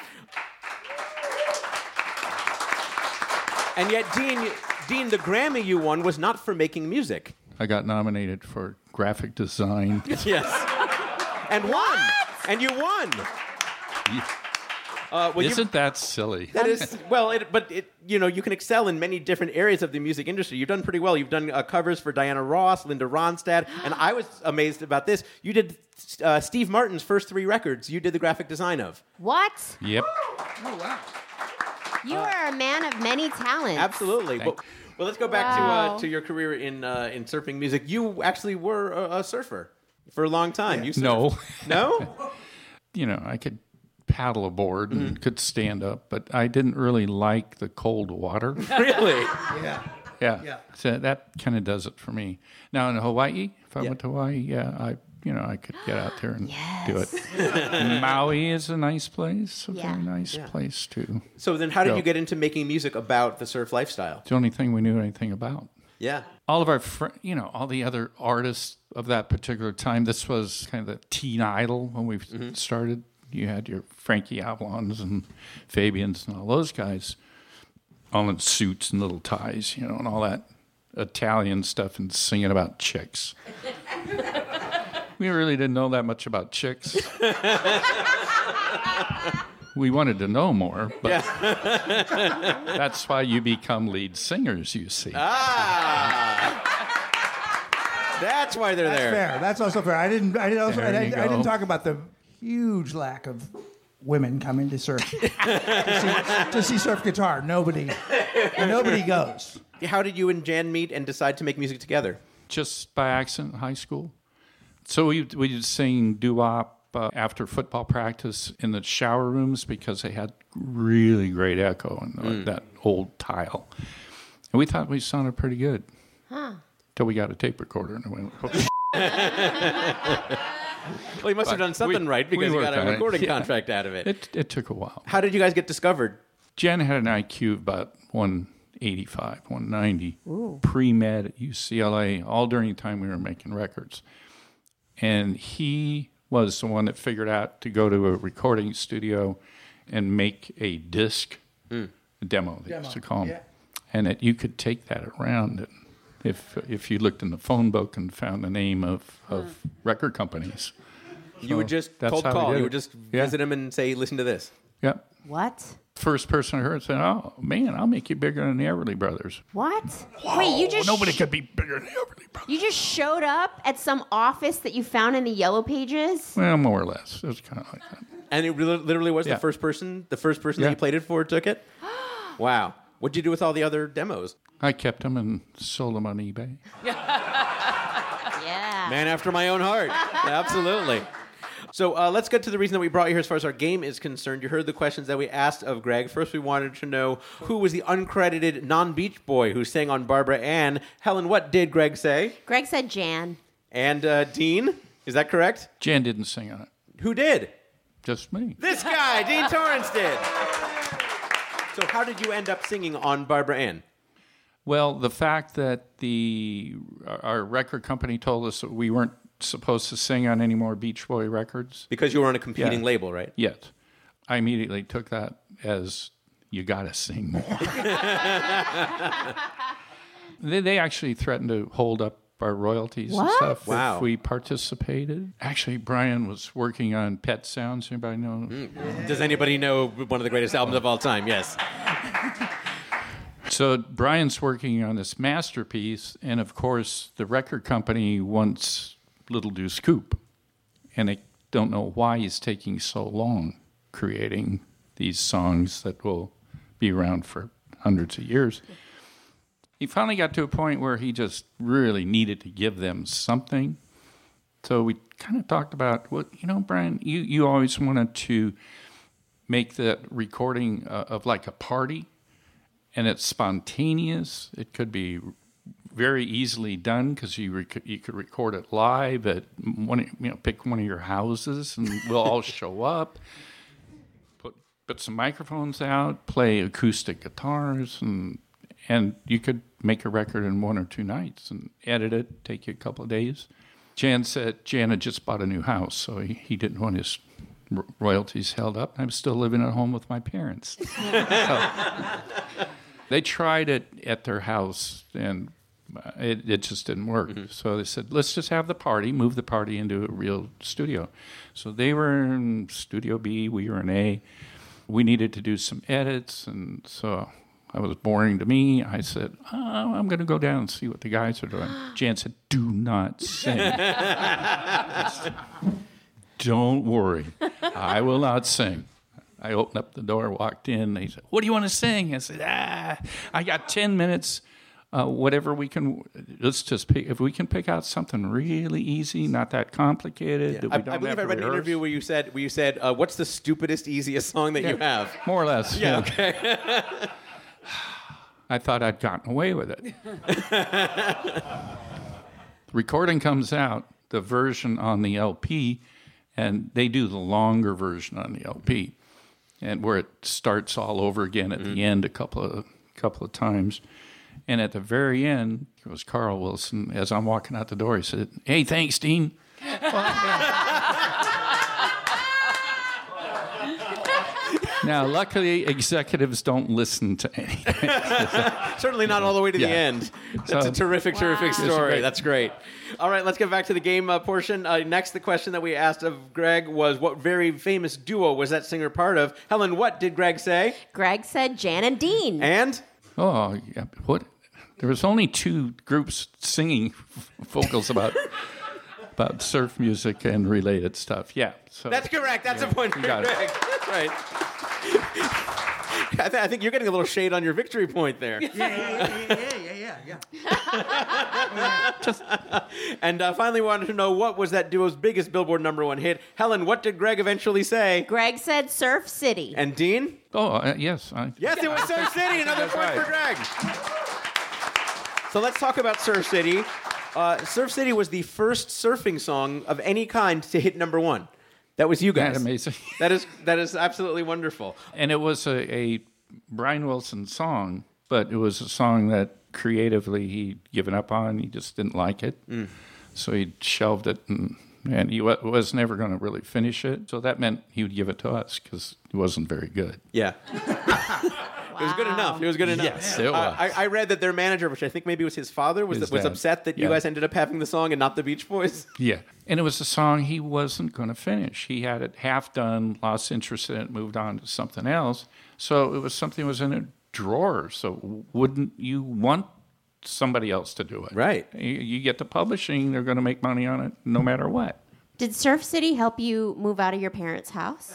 And yet, Dean, the Grammy you won was not for making music. I got nominated for graphic design. Yes. And won. And you won. Isn't that silly? That is, well, you can excel in many different areas of the music industry. You've done pretty well. You've done covers for Diana Ross, Linda Ronstadt, and I was amazed about this. You did Steve Martin's first 3 records. You did the graphic design of. What? Yep. Oh wow. You are a man of many talents. Absolutely. Well, let's go back Wow. to your career in surfing music. You actually were a surfer for a long time. You surfed. No. No? You know, I could paddle a board and could stand up, but I didn't really like the cold water. Really? Yeah. So that kind of does it for me. Now in Hawaii, if I went to Hawaii, I could get out there and do it. Maui is a nice place, a very nice place too. So then how did you get into making music about the surf lifestyle? It's the only thing we knew anything about. Yeah. All of our all the other artists of that particular time, this was kind of the teen idol when we started. You had your Frankie Avalons and Fabians and all those guys, all in suits and little ties, and all that Italian stuff and singing about chicks. We really didn't know that much about chicks. We wanted to know more, but that's why you become lead singers, you see. That's why they're there. Fair. That's also fair. I didn't talk about the huge lack of women coming to surf to see surf guitar. Nobody goes. How did you and Jan meet and decide to make music together? Just by accident in high school. So we would sing doo-wop after football practice in the shower rooms because they had really great echo in that old tile. And we thought we sounded pretty good. Till we got a tape recorder and it went, Well, you must have done something right because you got a recording contract out of it. It took a while. How did you guys get discovered? Jen had an IQ of about 1 185, 190, pre-med at UCLA, all during the time we were making records. And he was the one that figured out to go to a recording studio and make a disc, a demo, they used to call them. Yeah. And that you could take that around and if you looked in the phone book and found the name of record companies. You would just cold call. You would just visit him and say, listen to this. Yep. What? First person I heard said, oh, man, I'll make you bigger than the Everly Brothers. What? Whoa, wait, you just... Nobody could be bigger than the Everly Brothers. You just showed up at some office that you found in the Yellow Pages? Well, more or less. It was kind of like that. And it literally was the first person that you played it for took it? Wow. What'd you do with all the other demos? I kept them and sold them on eBay. Yeah. Man after my own heart. Absolutely. So let's get to the reason that we brought you here as far as our game is concerned. You heard the questions that we asked of Greg. First, we wanted to know who was the uncredited non-Beach Boy who sang on Barbara Ann. Helen, what did Greg say? Greg said Jan. And Dean, is that correct? Jan didn't sing on it. Who did? Just me. This guy, Dean Torrance, did. So how did you end up singing on Barbara Ann? Well, the fact that our record company told us that we weren't supposed to sing on any more Beach Boy records. Because you were on a competing label, right? Yes. I immediately took that as, you got to sing more. They actually threatened to hold up our royalties and stuff if we participated. Actually, Brian was working on Pet Sounds. Anybody know? Does anybody know one of the greatest albums of all time? Yes. So Brian's working on this masterpiece, and of course, the record company wants Little Deuce Coupe, and they don't know why he's taking so long creating these songs that will be around for hundreds of years. He finally got to a point where he just really needed to give them something. So we kind of talked about, well, Brian, you always wanted to make that recording of like a party, and it's spontaneous. It could be very easily done because you could record it live at pick one of your houses, and we'll all show up. Put some microphones out, play acoustic guitars, and you could make a record in 1 or 2 nights and edit it, take you a couple of days. Jan said Jan had just bought a new house, so he didn't want his royalties held up. I'm still living at home with my parents. They tried it at their house, and it just didn't work. Mm-hmm. So they said, let's just have the party, move the party into a real studio. So they were in Studio B, we were in A. We needed to do some edits, and so I was boring to me. I said, I'm going to go down and see what the guys are doing. Jan said, do not sing. Said, don't worry, I will not sing. I opened up the door, walked in. They said, what do you want to sing? I said, I got 10 minutes. Whatever we can, let's just pick. If we can pick out something really easy, not that complicated. Yeah. I believe I read an interview where you said, "What's the stupidest, easiest song that you have?" More or less. Yeah. Okay. I thought I'd gotten away with it. The recording comes out, the version on the LP, and they do the longer version on the LP, and where it starts all over again at the end a couple of times. And at the very end, it was Carl Wilson. As I'm walking out the door, he said, hey, thanks, Dean. Now, luckily, executives don't listen to anything. Certainly not all the way to the end. That's a terrific story. That's great. All right, let's get back to the game portion. Next, the question that we asked of Greg was, what very famous duo was that singer part of? Helen, what did Greg say? Greg said Jan and Dean. And? Oh, yeah, what? There was only 2 groups singing vocals about surf music and related stuff. Yeah. So, that's correct. That's a point for Greg. That's right. I think you're getting a little shade on your victory point there. Yeah. And finally, we wanted to know, what was that duo's biggest Billboard #1 hit? Helen, what did Greg eventually say? Greg said Surf City. And Dean? Oh, yes. Yes, it was Surf City. Another point for Greg. So let's talk about Surf City. Surf City was the first surfing song of any kind to hit #1. That was you guys. That's amazing. That is absolutely wonderful. And it was a Brian Wilson song but it was a song that creatively he'd given up on. He just didn't like it. So he shelved it, and he was never going to really finish it. So that meant he would give it to us because it wasn't very good. Yeah. It was good enough. It was good enough. Yes, it was. I read that their manager, which I think maybe was his father, was His dad. upset that you Yeah. guys ended up having the song and not the Beach Boys. Yeah. And it was a song he wasn't going to finish. He had it half done, lost interest in it, moved on to something else. So it was something that was in a drawer. So wouldn't you want somebody else to do it? Right. You get to publishing, they're going to make money on it no matter what. Did Surf City help you move out of your parents' house?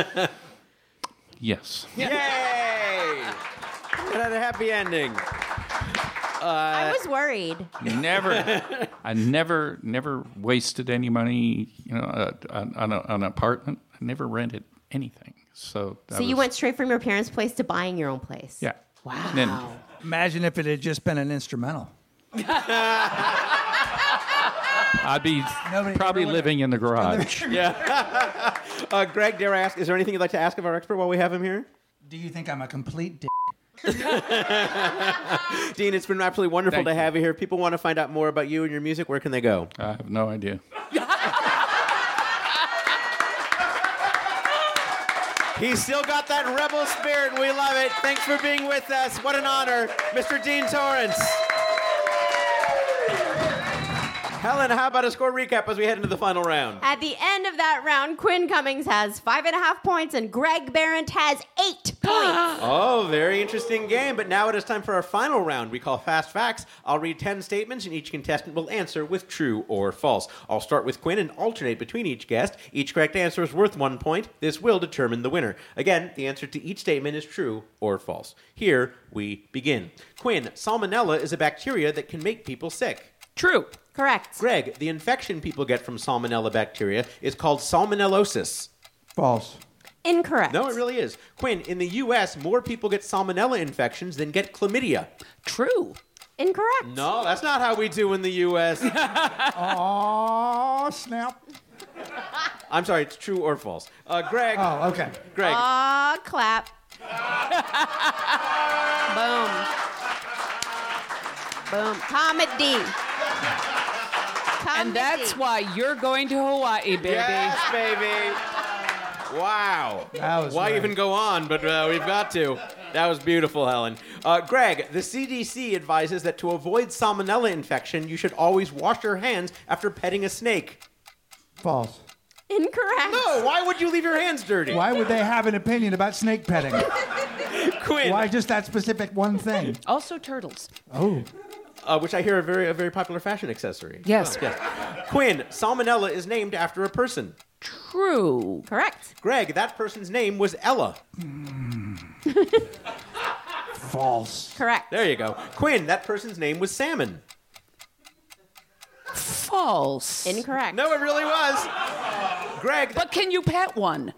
Yes. Yay! It had a happy ending. I was worried. I never wasted any money, on an apartment. I never rented anything. So You went straight from your parents' place to buying your own place. Yeah. Wow. And then, Imagine if it had just been an instrumental. I'd be probably living in the garage. Yeah. Greg, dare I ask, is there anything you'd like to ask of our expert while we have him here? Do you think I'm a complete dick? Dean, it's been absolutely wonderful Thank to you. have you here. If people want to find out more about you and your music, where can they go? I have no idea. He's still got that rebel spirit, and we love it. Thanks for being with us. What an honor, Mr. Dean Torrance. Helen, how about a score recap as we head into the final round? At the end of that round, Quinn Cummings has 5.5 points and Greg Behrendt has 8 points. Oh, very interesting game. But now it is time for our final round we call Fast Facts. I'll read 10 statements, and each contestant will answer with true or false. I'll start with Quinn and alternate between each guest. Each correct answer is worth 1 point. This will determine the winner. Again, the answer to each statement is true or false. Here we begin. Quinn, salmonella is a bacteria that can make people sick. True. Correct. Greg, the infection people get from salmonella bacteria is called salmonellosis. False. Incorrect. No, it really is. Quinn, in the U.S., more people get salmonella infections than get chlamydia. True. Incorrect. No, that's not how we do in the U.S. Oh, snap. I'm sorry, it's true or false. Greg. Oh, okay. Greg. Clap. Boom. Comedy. And that's why you're going to Hawaii, baby. Yes, baby. Wow. That was Why right. even go on? But we've got to. That was beautiful, Helen. Greg, the CDC advises that to avoid salmonella infection, you should always wash your hands after petting a snake. False. Incorrect. No, why would you leave your hands dirty? Why would they have an opinion about snake petting? Quinn. Why just that specific one thing? Also turtles. Oh. Which I hear a very popular fashion accessory. Yes. Yes. Quinn, salmonella is named after a person. True. Correct. Greg, that person's name was Ella. False. Correct. There you go. Quinn, that person's name was Salmon. False. Incorrect. No, it really was. Greg, But can you pet one?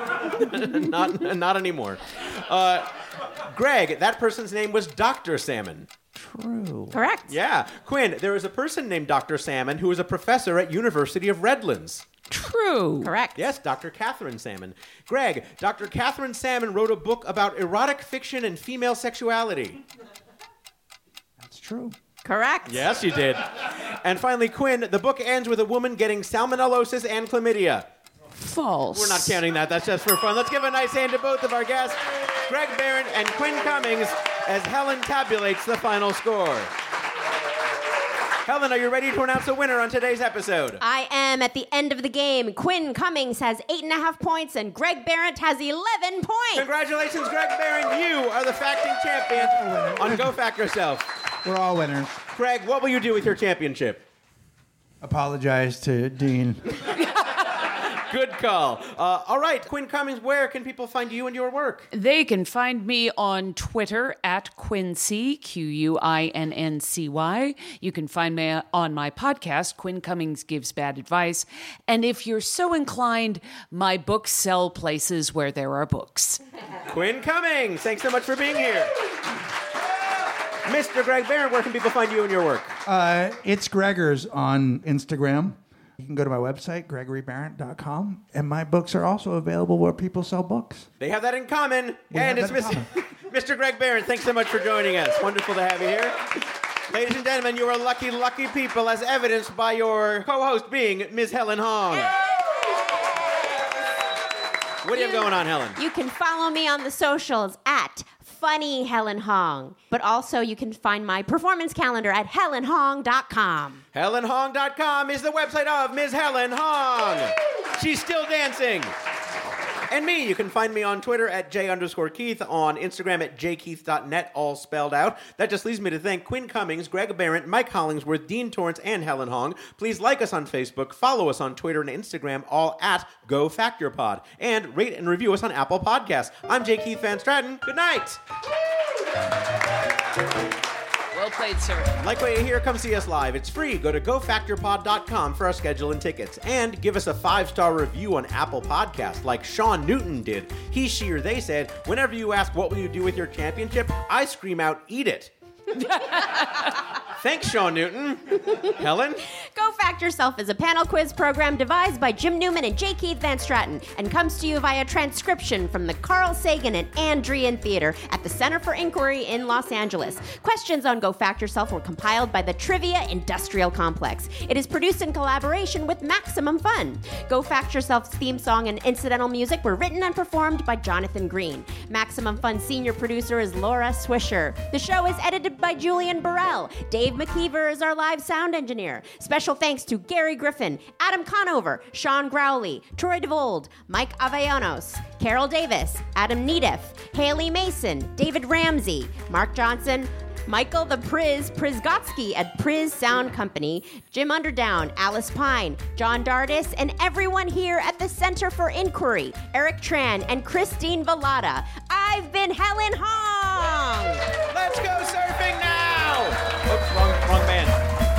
not anymore. Greg, that person's name was Dr. Salmon. True. Correct. Yeah. Quinn, there is a person named Dr. Salmon who is a professor at University of Redlands. True. Correct. Yes, Dr. Catherine Salmon. Greg, Dr. Catherine Salmon wrote a book about erotic fiction and female sexuality. That's true. Correct. Yes, you did. And finally, Quinn, the book ends with a woman getting salmonellosis and chlamydia. False. We're not counting that. That's just for fun. Let's give a nice hand to both of our guests, Greg Behrendt and Quinn Cummings, as Helen tabulates the final score. Helen, are you ready to announce the winner on today's episode? I am at the end of the game. Quinn Cummings has 8.5 points and Greg Behrendt has 11 points. Congratulations, Greg Behrendt. You are the facting champion on Go Fact Yourself. We're all winners. Greg, what will you do with your championship? Apologize to Dean. Good call. All right, Quinn Cummings, where can people find you and your work? They can find me on Twitter at Quincy, Quincy. You can find me on my podcast, Quinn Cummings Gives Bad Advice. And if you're so inclined, my books sell places where there are books. Quinn Cummings, thanks so much for being here. Mr. Greg Behrendt, where can people find you and your work? It's Gregors on Instagram. You can go to my website, GregoryBarrett.com, and my books are also available where people sell books. They have that in common, and it's Mr. Greg Barrett. Thanks so much for joining us. Wonderful to have you here. Ladies and gentlemen, you are lucky, lucky people, as evidenced by your co-host being Ms. Helen Hong. What do you have going on, Helen? You can follow me on the socials at Funny Helen Hong. But also you can find my performance calendar at HelenHong.com. HelenHong.com is the website of Ms. Helen Hong. She's still dancing. And me, you can find me on Twitter at J_Keith, on Instagram at jkeith.net, all spelled out. That just leaves me to thank Quinn Cummings, Greg Barrett, Mike Hollingsworth, Dean Torrance, and Helen Hong. Please like us on Facebook, follow us on Twitter and Instagram, all at GoFactorPod, and rate and review us on Apple Podcasts. I'm J. Keith Van Stratton. Good night. Well played, sir. Like what you hear, come see us live. It's free. Go to gofactorpod.com for our schedule and tickets. And give us a 5-star review on Apple Podcasts like Sean Newton did. He, she, or they said, whenever you ask what will you do with your championship, I scream out, eat it. Thanks, Sean Newton. Helen? Go Fact Yourself is a panel quiz program devised by Jim Newman and J. Keith Van Stratton and comes to you via transcription from the Carl Sagan and Andrean Theater at the Center for Inquiry in Los Angeles. Questions on Go Fact Yourself were compiled by the Trivia Industrial Complex. It is produced in collaboration with Maximum Fun. Go Fact Yourself's theme song and incidental music were written and performed by Jonathan Green. Maximum Fun's senior producer is Laura Swisher. The show is edited by Julian Burrell. Dave McKeever is our live sound engineer. Special thanks to Gary Griffin, Adam Conover, Sean Growley, Troy DeVold, Mike Avellanos, Carol Davis, Adam Neediff, Haley Mason, David Ramsey, Mark Johnson, Michael the Prizgotsky at Priz Sound Company, Jim Underdown, Alice Pine, John Dardis, and everyone here at the Center for Inquiry, Eric Tran and Christine Vallada. I've been Helen Hong! Let's go surfing now! Oops, wrong band.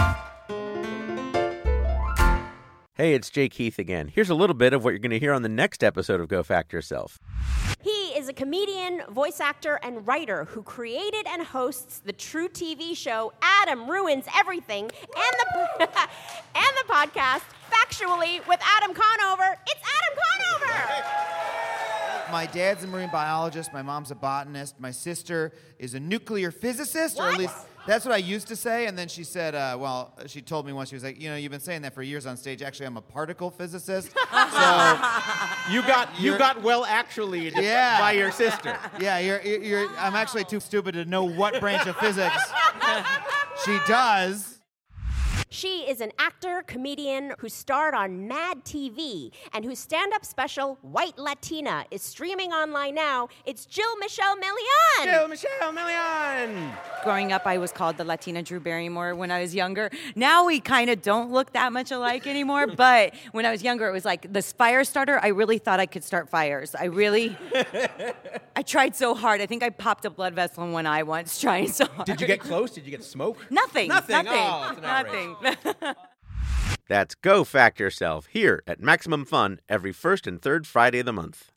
Hey, it's Jay Keith again. Here's a little bit of what you're going to hear on the next episode of Go Fact Yourself. He is a comedian, voice actor, and writer who created and hosts the true TV show Adam Ruins Everything and the podcast Factually with Adam Conover. It's Adam Conover! My dad's a marine biologist. My mom's a botanist. My sister is a nuclear physicist, or at least that's what I used to say. And then she said, she told me once, she was like, you've been saying that for years on stage. Actually, I'm a particle physicist. So you got well actually by your sister. Yeah, I'm actually too stupid to know what branch of physics she does. She is an actor, comedian who starred on Mad TV and whose stand-up special, White Latina, is streaming online now. It's Jill Michelle Millian. Jill Michelle Millian. Growing up, I was called the Latina Drew Barrymore when I was younger. Now we kind of don't look that much alike anymore, but when I was younger, it was like the fire starter. I really thought I could start fires. I tried so hard. I think I popped a blood vessel in one eye once trying so hard. Did you get close? Did you get smoke? Nothing. Oh, it's an outrage. Nothing. That's Go Fact Yourself here at Maximum Fun every first and third Friday of the month.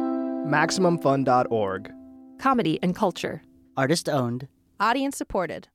MaximumFun.org. Comedy and culture. Artist owned. Audience supported.